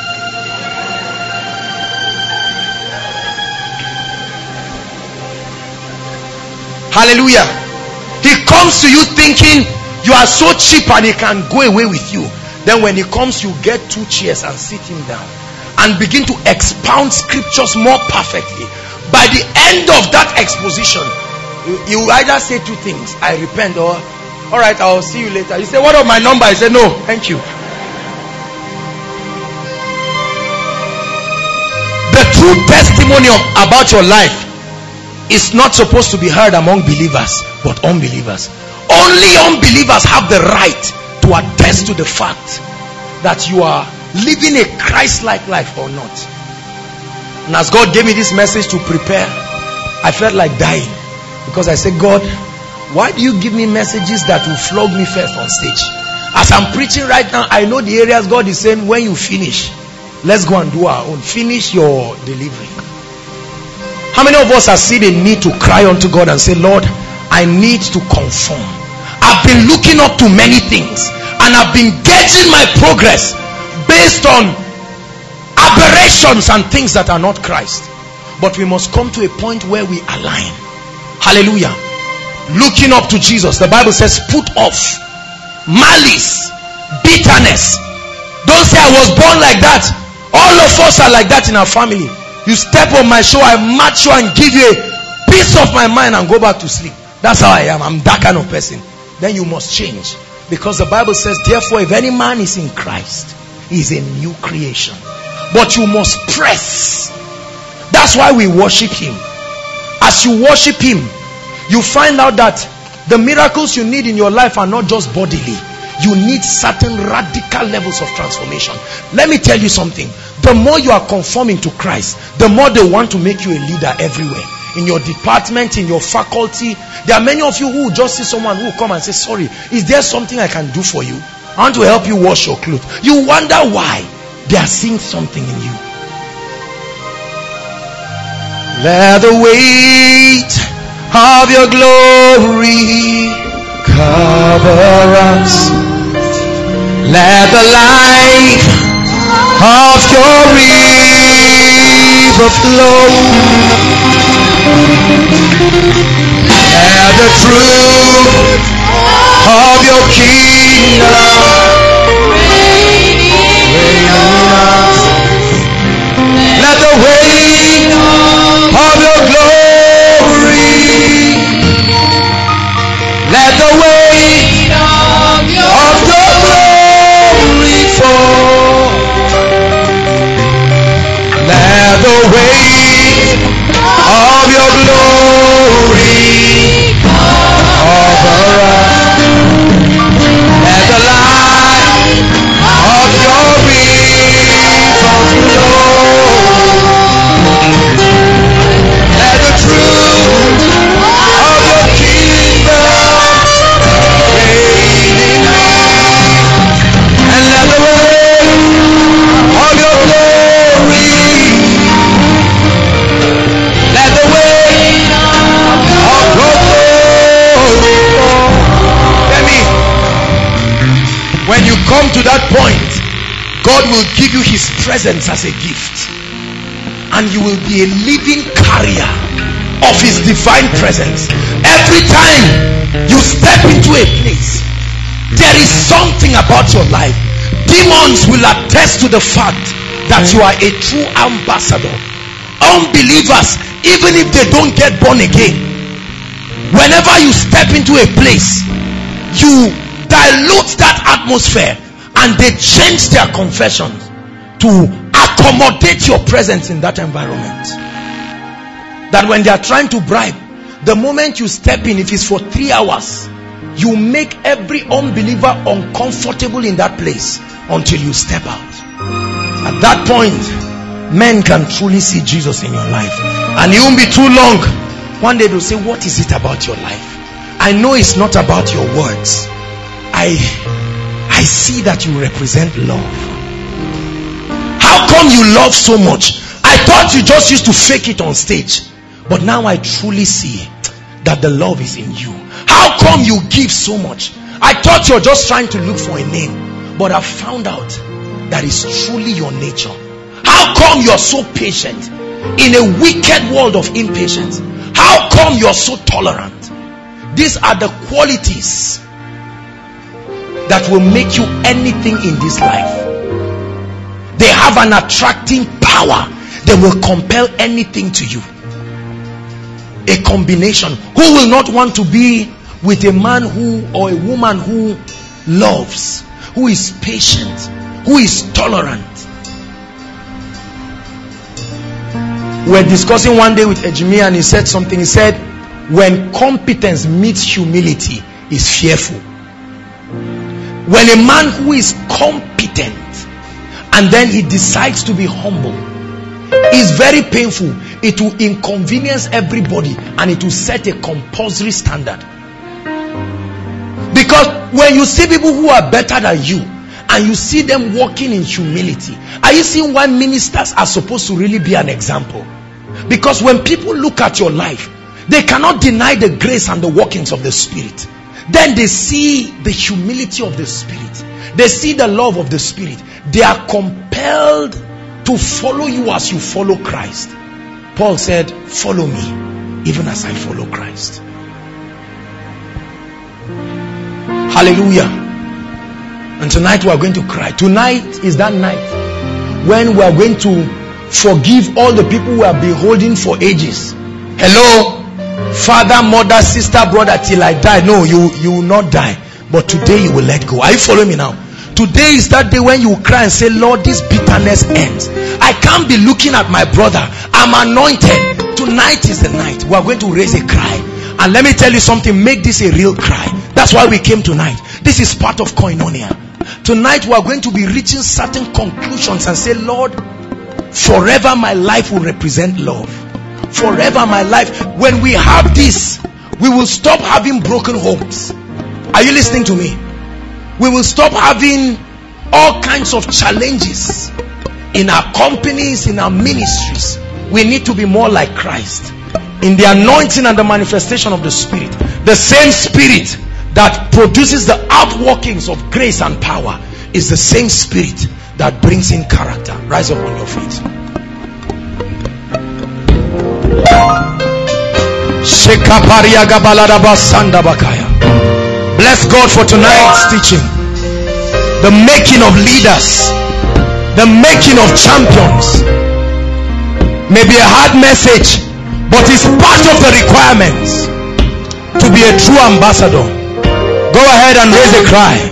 Hallelujah. He comes to you thinking you are so cheap and he can go away with you. Then when he comes, you get two chairs and sit him down and begin to expound scriptures more perfectly. By the end of that exposition, you, you either say two things: I repent, or all right, I'll see you later. You say, what of my number? I say, no, thank you. The true testimony of, about your life is not supposed to be heard among believers, but unbelievers. Only unbelievers have the right to attest to the fact that you are living a Christ-like life or not. And as God gave me this message to prepare, I felt like dying, because I said, God, why do you give me messages that will flog me first on stage? As I'm preaching right now, I know the areas God is saying, when you finish, let's go and do our own. Finish your delivery. How many of us have seen a need to cry unto God and say, Lord, I need to conform. I've been looking up to many things and I've been gauging my progress based on aberrations and things that are not Christ. But we must come to a point where we align. Hallelujah. Looking up to Jesus. The Bible says, put off malice, bitterness. Don't say, I was born like that. All of us are like that in our family. You step on my show, I match you and give you a piece of my mind and go back to sleep. That's how I am. I'm that kind of person. Then you must change, because the Bible says, therefore, if any man is in Christ, he is a new creation. But you must press. That's why we worship him. As you worship him, you find out that the miracles you need in your life are not just bodily. You need certain radical levels of transformation. Let me tell you something. The more you are conforming to Christ, the more they want to make you a leader everywhere. In your department, in your faculty. There are many of you who just see someone who will come and say, sorry, is there something I can do for you? I want to help you wash your clothes. You wonder why. They are seeing something in you. Let the weight of your glory cover us. Let the light of your river flow. Let the truth of your kingdom reign in us. Let the weight of your glory, let the weight of your glory fall. Let the weight of your glory cover us. Let the light of your river flow. Let the truth of your kingdom reign in us. And let the weight of your glory, let the weight of your glory fall. Let me, when you come to that point, God will give you his presence as a gift, and you will be a living carrier of his divine presence. Every time you step into a place, there is something about your life. Demons will attest to the fact that you are a true ambassador. Unbelievers, even if they don't get born again, whenever you step into a place, you dilute that atmosphere and they change their confessions to accommodate your presence in that environment. That when they are trying to bribe, the moment you step in, if it's for three hours, you make every unbeliever uncomfortable in that place until you step out. At that point, men can truly see Jesus in your life. And it won't be too long. One day they'll say, what is it about your life? I know it's not about your words. I, I see that you represent love. How come you love so much? I thought you just used to fake it on stage. But now I truly see that the love is in you. How come you give so much? I thought you're just trying to look for a name. But I found out that it's truly your nature. How come you're so patient in a wicked world of impatience? How come you're so tolerant? These are the qualities that will make you anything in this life. They have an attracting power. They will compel anything to you. A combination. Who will not want to be with a man who or a woman who loves, who is patient, who is tolerant? We're discussing one day with Ejimi, and he said something. He said, when competence meets humility, is fearful. When a man who is competent and then he decides to be humble, is very painful. It will inconvenience everybody, and it will set a compulsory standard. Because when you see people who are better than you and you see them walking in humility, are you seeing why ministers are supposed to really be an example? Because when people look at your life, they cannot deny the grace and the workings of the Spirit. Then they see the humility of the Spirit. They see the love of the Spirit. They are compelled to follow you as you follow Christ. Paul said, follow me even as I follow Christ. Hallelujah. And tonight we are going to cry. Tonight is that night when we are going to forgive all the people who have been holding for ages. Hello, father, mother, sister, brother, till I die. No, you, you will not die. But today you will let go. Are you following me now? Today is that day when you will cry and say, Lord, this bitterness ends. I can't be looking at my brother. I'm anointed. Tonight is the night. We are going to raise a cry. And let me tell you something. Make this a real cry. That's why we came tonight. This is part of Koinonia. Tonight we are going to be reaching certain conclusions and say, Lord, forever my life will represent love. Forever my life. When we have this, we will stop having broken homes. Are you listening to me? We will stop having all kinds of challenges in our companies, in our ministries. We need to be more like Christ in the anointing and the manifestation of the Spirit. The same Spirit that produces the outworkings of grace and power is the same Spirit that brings in character. Rise up on your feet. Bless God for tonight's teaching. The making of leaders, the making of champions. Maybe a hard message, but it's part of the requirements to be a true ambassador. Go ahead and raise a cry.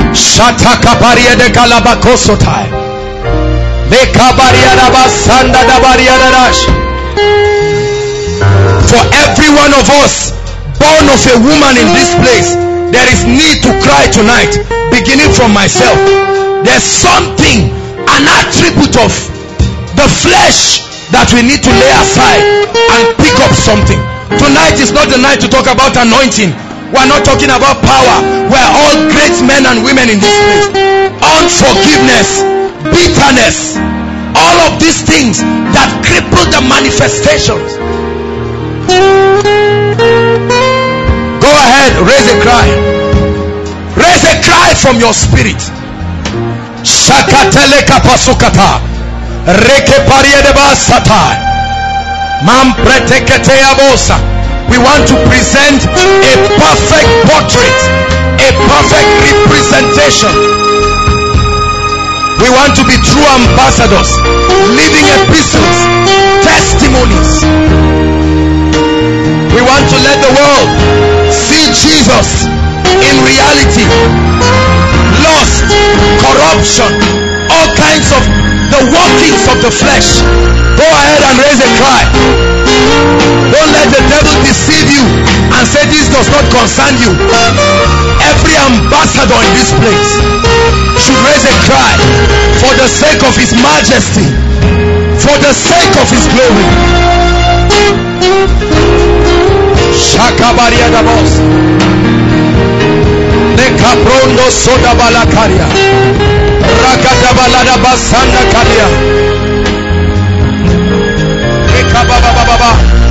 For every one of us born of a woman in this place, there is need to cry tonight, beginning from myself. There's something, an attribute of the flesh that we need to lay aside and pick up something. Tonight is not the night to talk about anointing. We're not talking about power. We're all great men and women in this place. Unforgiveness, bitterness, all of these things that cripple the manifestations. Go ahead, raise a cry. Raise a cry from your spirit. Shakatele kapasukata. Reke pariedeba sata. Mampretekete abosa. We want to present a perfect portrait, a perfect representation. We want to be true ambassadors, living epistles, testimonies. We want to let the world see Jesus in reality. Lust, corruption, all kinds of the workings of the flesh. Go ahead and raise a cry. Don't let the devil deceive you and say this does not concern you. Every ambassador in this place should raise a cry for the sake of his majesty, for the sake of his glory. Shakabaria Dabos. Nekaprondo soda balakaria. Rakadabalada basanda kalia. Nekababababa.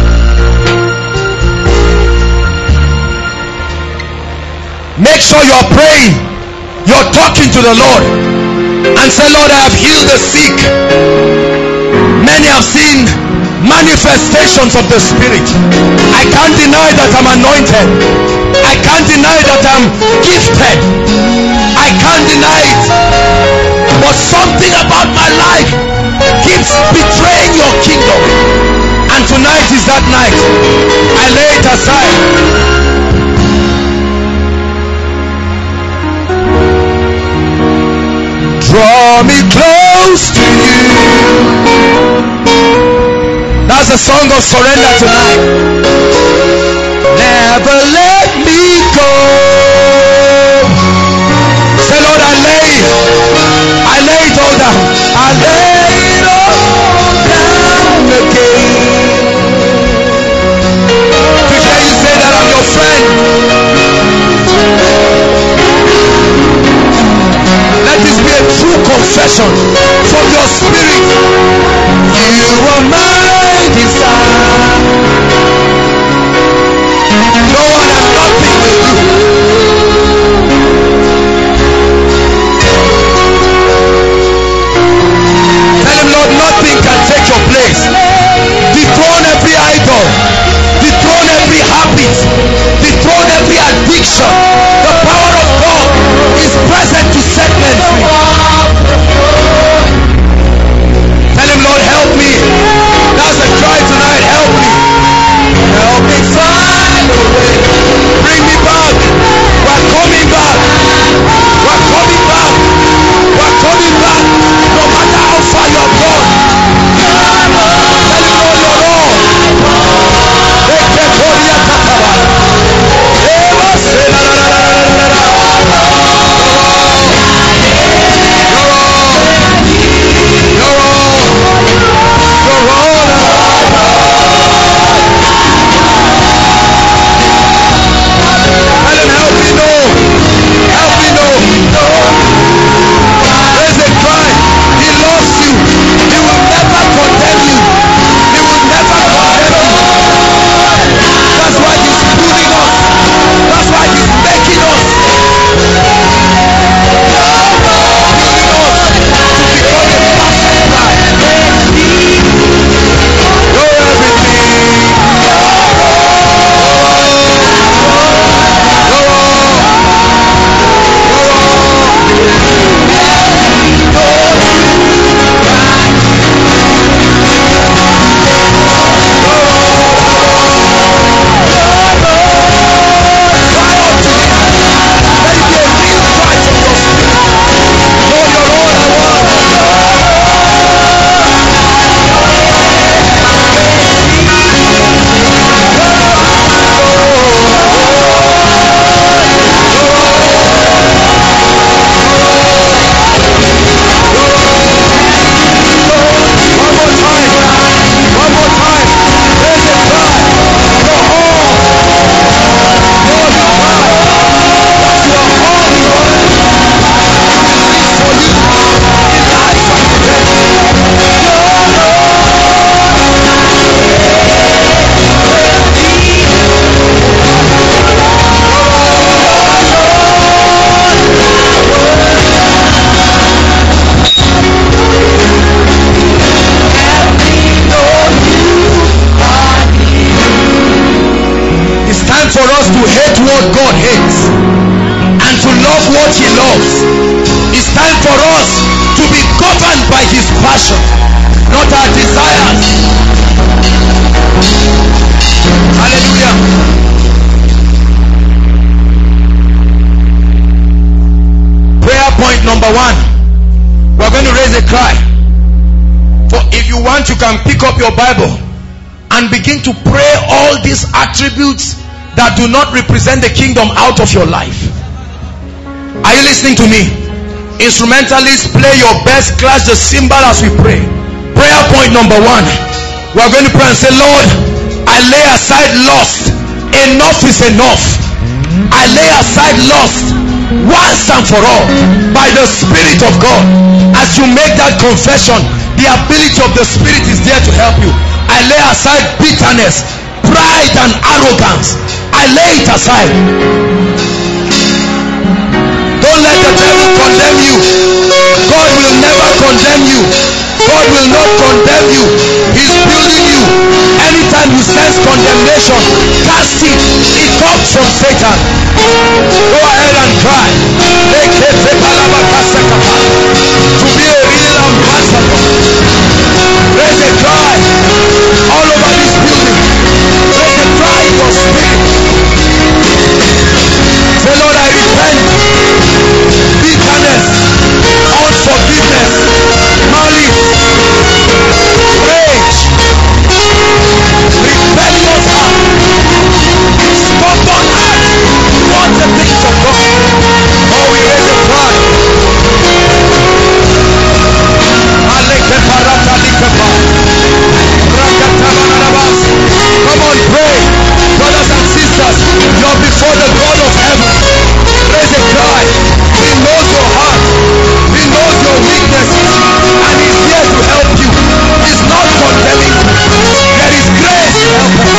Make sure you are praying. You're talking to the Lord and say, Lord, I have healed the sick. Many have seen manifestations of the Spirit. I can't deny that I'm anointed. I can't deny that I'm gifted. I can't deny it. But something about my life keeps betraying your kingdom. And tonight is that night. I lay it aside. Draw me close to you. That's a song of surrender tonight. Never let me go. Say, Lord, I lay it. I lay it all down. I lay it all down again. Today you say that I'm your friend. Let this be a true confession from your spirit. You are my desire. No one and nothing will do. Tell him, Lord, nothing can take your place. Dethrone every idol. Dethrone every habit. Dethrone every addiction. The power of God is present to set men free. Tell him, Lord, help me. That's a cry tonight. Help me. Help me find a way. Bring me back. We're coming back. We're coming back. We're coming back. No matter how far you have gone. Tell him, Lord, you're all. For us to hate what God hates and to love what he loves. It's time for us to be governed by his passion, not our desires. Hallelujah. Prayer point number one. We're going to raise a cry. For if you want, you can pick up your Bible and begin to pray all these attributes that do not represent the kingdom out of your life. Are you listening to me? Instrumentalists, play your best, clash the cymbal as we pray. Prayer point number one. We are going to pray and say, Lord, I lay aside lust. Enough is enough. I lay aside lust once and for all by the Spirit of God. As you make that confession, the ability of the Spirit is there to help you. I lay aside bitterness, pride and arrogance. I lay it aside. Don't let the devil condemn you. God will never condemn you. God will not condemn you. He's building you. Anytime you sense condemnation, cast it. It comes from Satan. Go ahead and cry. To be a real ambassador. Raise a cry all over this building. Raise a cry in your spirit. Say, Lord, I repent. Bitterness, unforgiveness, malice, rage, rebellious heart, stubborn heart towards the things of God. Oh, we raise a cry. Come on, pray. Brothers and sisters, you're before the God of heaven. Raise a cry. He knows your heart. He knows your weaknesses. And He's here to help you. He's not condemning you. There is grace to help us.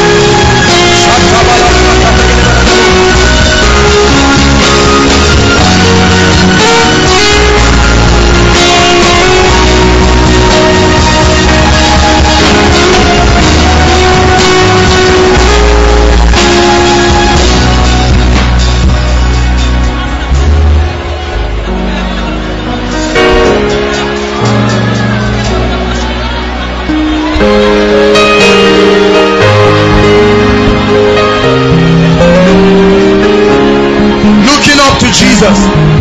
Jesus.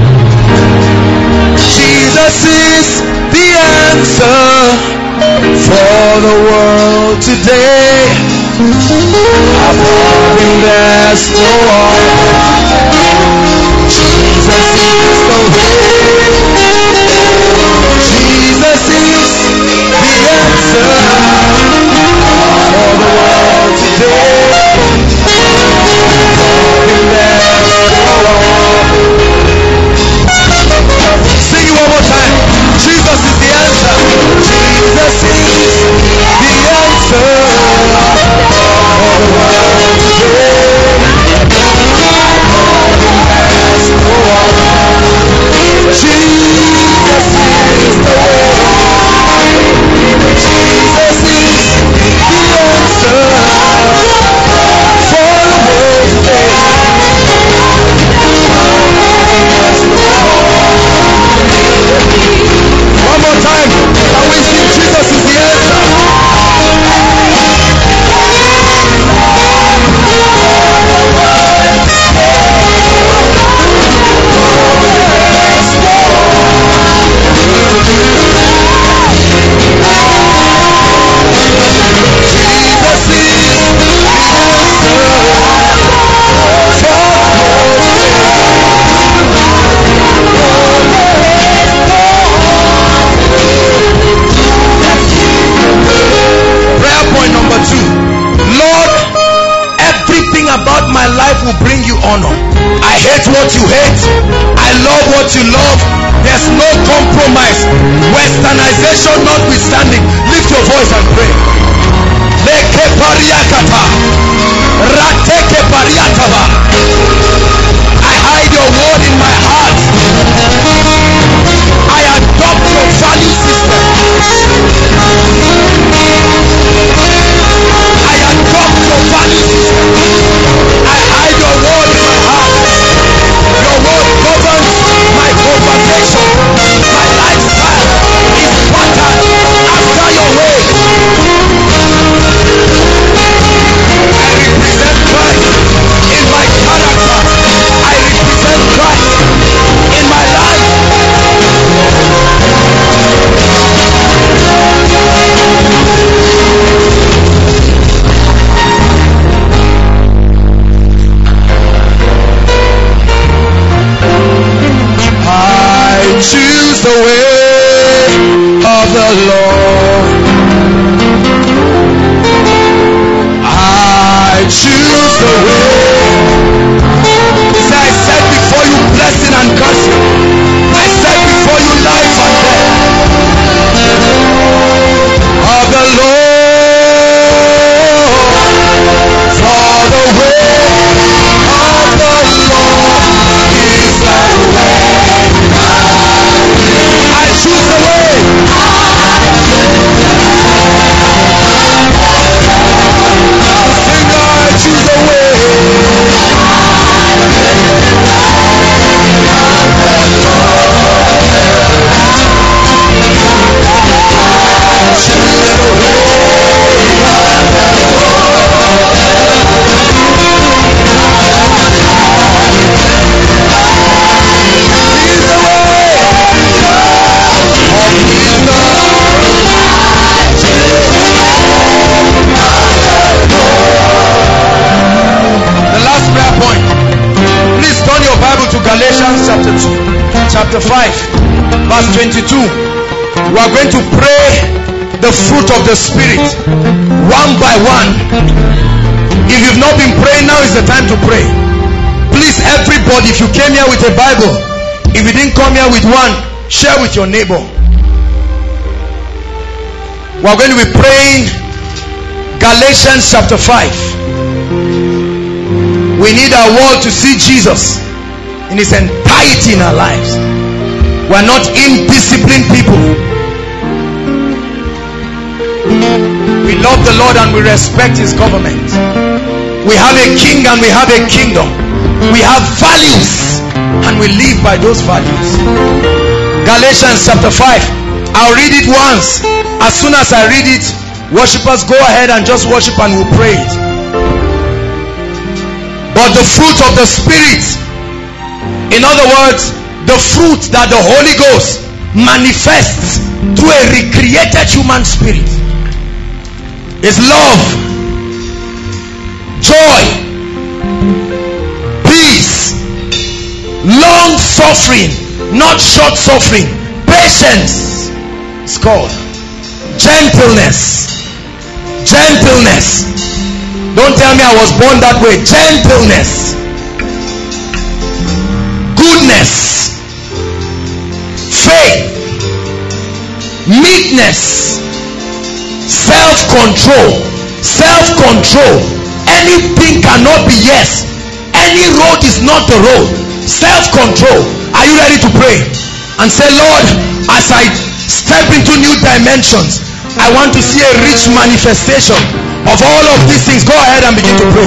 Jesus is the answer for the world today. Above Him there's no other. Jesus is the way. Jesus is the answer for the world today. Above Him there's no other. Sing it one more time. Jesus is the answer. Jesus is the answer for the world today. Jesus is the way. Jesus is the answer for the world today. One more time. Can we sing Jesus is the answer? About my life will bring you honor. I hate what you hate. I love what you love. There's no compromise. Westernization notwithstanding, lift your voice and pray. Leke pariakata. Rateke pariatava. I hide your word in my heart. I adopt your value system. I adopt your value system. I hide your word in my heart. Your word governs my conversation. My lifestyle is patterned after your way. I represent Christ in my character. I represent Christ in my life. I choose the way of the Lord. chapter five, verse twenty-two. We are going to pray the fruit of the Spirit one by one. If you've not been praying, now is the time to pray. Please, everybody, if you came here with a Bible, if you didn't come here with one, share with your neighbor. We are going to be praying Galatians chapter five. We need our world to see Jesus in his entirety in our lives. We are not indisciplined people. We love the Lord and we respect his government. We have a king and we have a kingdom. We have values and we live by those values. Galatians chapter five. I'll read it once. As soon as I read it, worshippers, go ahead and just worship and we'll pray it. But the fruit of the Spirit, in other words, the fruit that the Holy Ghost manifests through a recreated human spirit, is love, joy, peace, long suffering, not short suffering, patience. It's called gentleness. Gentleness. Don't tell me I was born that way. Gentleness, goodness, faith, meekness, self-control. Self-control. Anything cannot be yes. Any road is not the road. Self-control. Are you ready to pray and say, Lord, as I step into new dimensions, I want to see a rich manifestation of all of these things. Go ahead and begin to pray.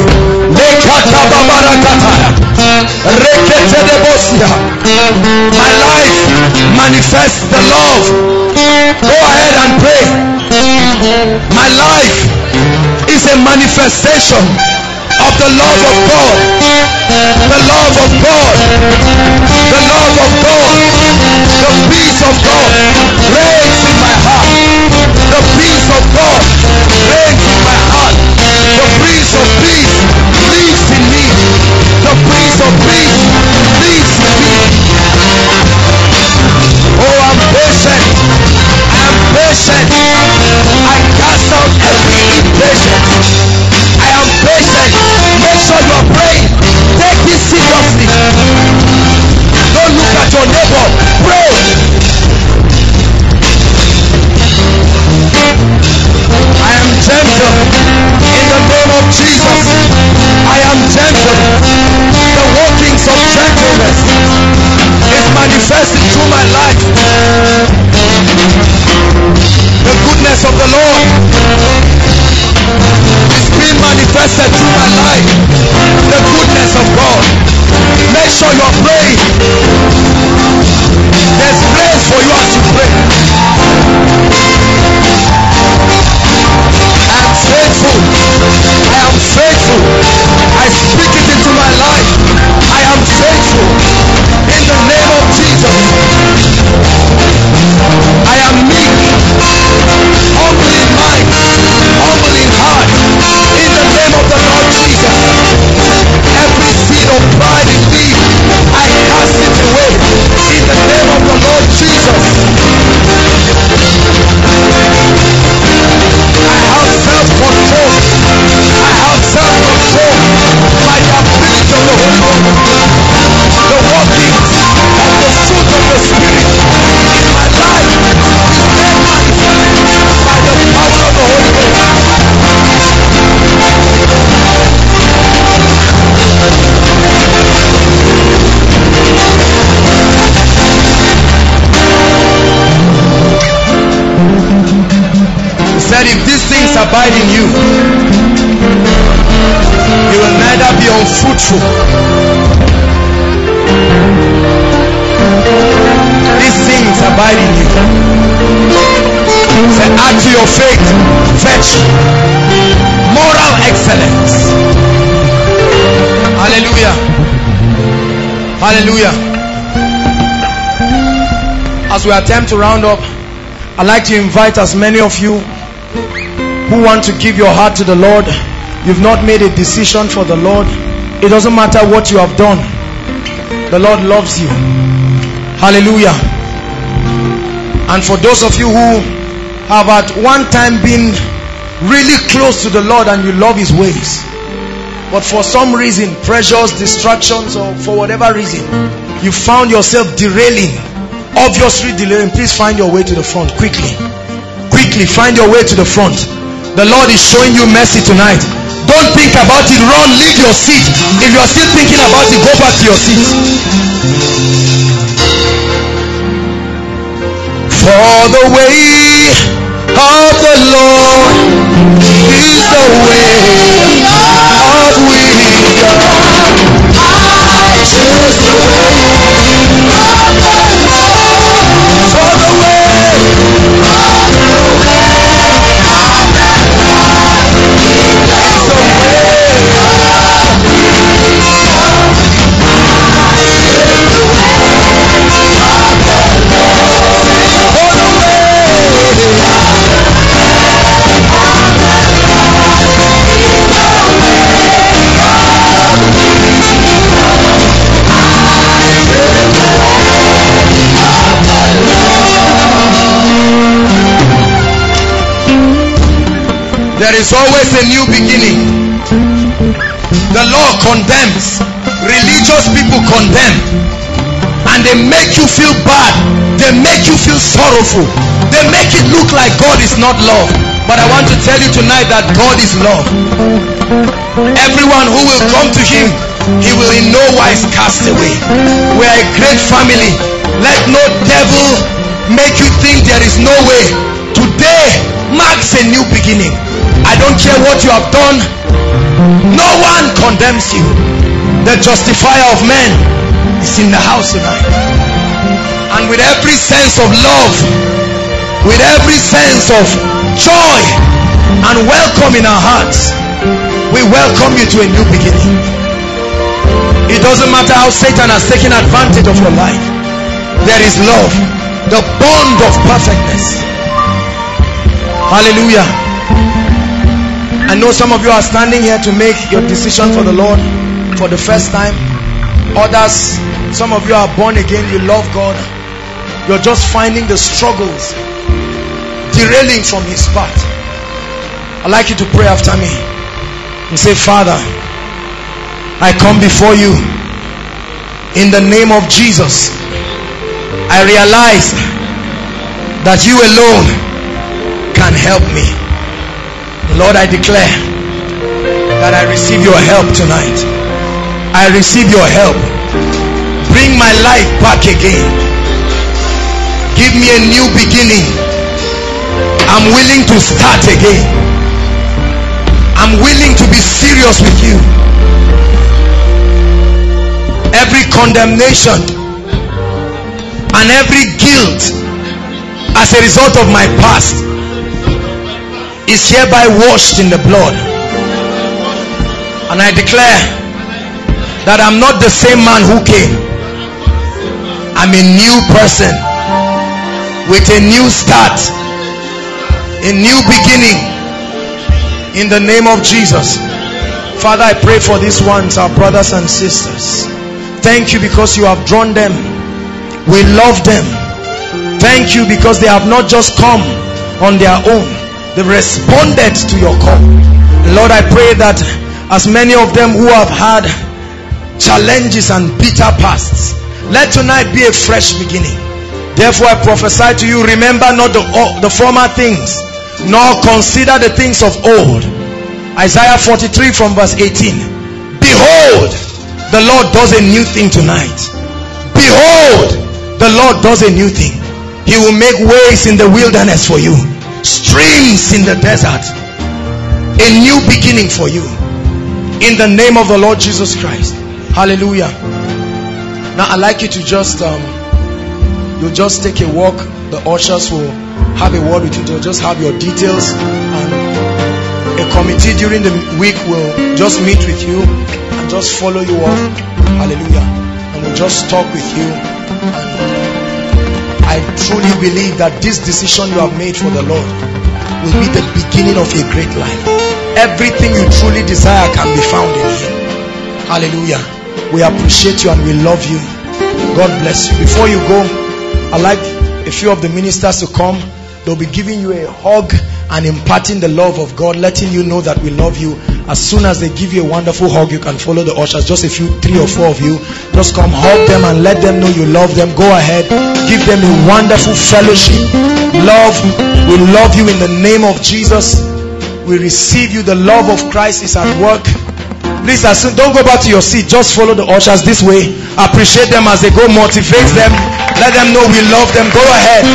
My life manifests the love. Go ahead and pray. My life is a manifestation of the love of God. The love of God. The love of God. The peace of God reigns in my heart. The peace of God reigns in my heart. The Prince of Peace lives in me. The Prince of Peace lives in me. Oh, I'm patient. I am patient. I cast out every impatience. I am patient. Make sure you are praying. Take this seriously. Don't look at your neighbor. Pray. I am gentle in the name of Jesus. I am gentle. The workings of gentleness is manifested through my life. The goodness of the Lord is being manifested through my life. The goodness of God. Make sure you are praying. There's grace for you as you pray. I am faithful. I am faithful. I speak it into my life. I am faithful. In the name of Jesus. I am meek. Humble in mind. Humble in heart. In the name of the Lord Jesus. Every seed of pride in me, I cast it away. In the name of the Lord Jesus. I have self-control. I have self-control by the ability of the Holy Ghost. The working of the fruit of the Spirit in my life is made manifest by the power of the Holy Ghost. He said, if these things abide in you, you will neither be unfruitful. These things abide in you. Say, add to your faith virtue, moral excellence. Hallelujah. Hallelujah. As we attempt to round up, I'd like to invite as many of you who want to give your heart to the Lord. You've not made a decision for the Lord. It doesn't matter what you have done. The Lord loves you. Hallelujah. And for those of you who have at one time been really close to the Lord and you love his ways, but for some reason, pressures, distractions, or for whatever reason, you found yourself derailing, obviously derailing, please find your way to the front quickly. Quickly find your way to the front. The Lord is showing you mercy tonight. Don't think about it. Run, leave your seat. If you are still thinking about it, go back to your seat. For the way of the Lord is the way of wisdom. I choose the way of the Lord. For the way of the way of the Lord is the way of wisdom. I choose the way of the Lord. For the way. There is always a new beginning. The law condemns. Religious people condemn. And they make you feel bad. They make you feel sorrowful. They make it look like God is not love. But I want to tell you tonight that God is love. Everyone who will come to him, he will in no wise cast away. We are a great family. Let no devil make you think there is no way. Today marks a new beginning. I don't care what you have done. No one condemns you. The justifier of men is in the house tonight. And with every sense of love, with every sense of joy and welcome in our hearts, we welcome you to a new beginning. It doesn't matter how Satan has taken advantage of your life. There is love, the bond of perfectness. Hallelujah. I know some of you are standing here to make your decision for the Lord for the first time. Others, some of you are born again, you love God. You're just finding the struggles derailing from his path. I'd like you to pray after me and say, Father, I come before you in the name of Jesus. I realize that you alone can help me. Lord, I declare that I receive your help tonight. I receive your help. Bring my life back again. Give me a new beginning. I'm willing to start again. I'm willing to be serious with you. Every condemnation and every guilt as a result of my past is hereby washed in the blood. And I declare that I'm not the same man who came. I'm a new person with a new start, a new beginning in the name of Jesus. Father, I pray for these ones, our brothers and sisters. Thank you because you have drawn them. We love them. Thank you because they have not just come on their own. They responded to your call. Lord, I pray that as many of them who have had challenges and bitter pasts, let tonight be a fresh beginning. Therefore I prophesy to you, remember not the, the former things, nor consider the things of old. Isaiah forty-three from verse eighteen. Behold, the Lord does a new thing tonight. Behold, the Lord does a new thing. He will make ways in the wilderness for you, streams in the desert. A new beginning for you in the name of the Lord Jesus Christ. Hallelujah. Now I'd like you to just um you'll just take a walk. The ushers will have a word with you. They'll just have your details, and a committee during the week will just meet with you and just follow you up. Hallelujah. And we'll just talk with you. And I truly believe that this decision you have made for the Lord will be the beginning of a great life. Everything you truly desire can be found in Him. Hallelujah. We appreciate you and we love you. God bless you. Before you go, I'd like a few of the ministers to come. They'll be giving you a hug and imparting the love of God, letting you know that we love you. As soon as they give you a wonderful hug, you can follow the ushers. Just a few, three or four of you, just come hug them and let them know you love them. Go ahead, give them a wonderful fellowship. Love, we love you in the name of Jesus. We receive you. The love of Christ is at work. Please, as soon, don't go back to your seat. Just follow the ushers this way. Appreciate them as they go. Motivate them. Let them know we love them. Go ahead.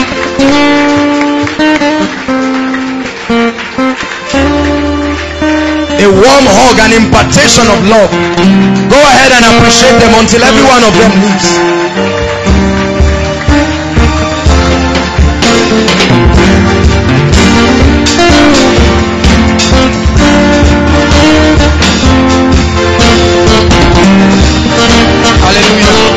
A warm hug, an impartation of love. Go ahead and appreciate them until every one of them leaves. Hallelujah.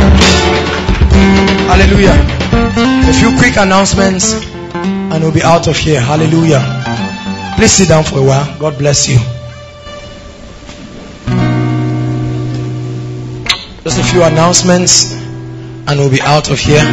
Hallelujah. A few quick announcements and we'll be out of here. Hallelujah. Please sit down for a while. God bless you. Just a few announcements and we'll be out of here.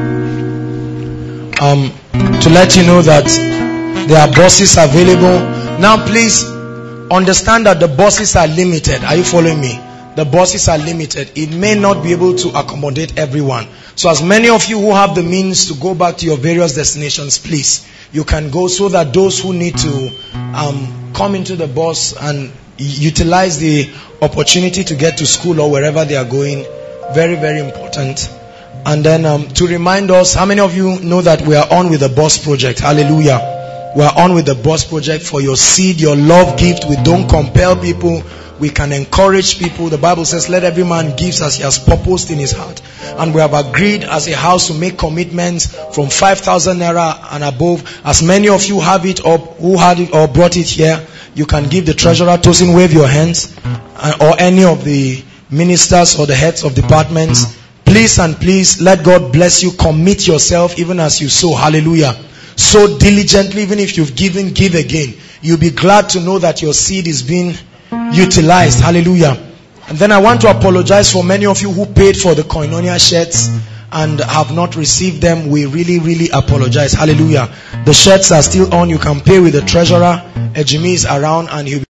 Um, to let you know that there are buses available. Now please understand that the buses are limited. Are you following me? The buses are limited. It may not be able to accommodate everyone. So as many of you who have the means to go back to your various destinations, please, you can go, so that those who need to um, come into the bus and utilize the opportunity to get to school or wherever they are going. Very, very important. And then um, to remind us, how many of you know that we are on with the bus project? Hallelujah. We are on with the bus project for your seed, your love gift. We don't compel people. We can encourage people. The Bible says, let every man give as he has purposed in his heart. And we have agreed as a house to make commitments from five thousand naira and above. As many of you have it up, who had it or brought it here, you can give the treasurer. Tosin, wave your hands. Uh, or any of the ministers or the heads of departments. Please and please, let God bless you. Commit yourself even as you sow. Hallelujah. Sow diligently. Even if you've given, give again. You'll be glad to know that your seed is being utilized. Hallelujah. And then I want to apologize for many of you who paid for the Koinonia shirts and have not received them. We really, really apologize. Hallelujah. The shirts are still on. You can pay with the treasurer. Ejimi is around and he'll be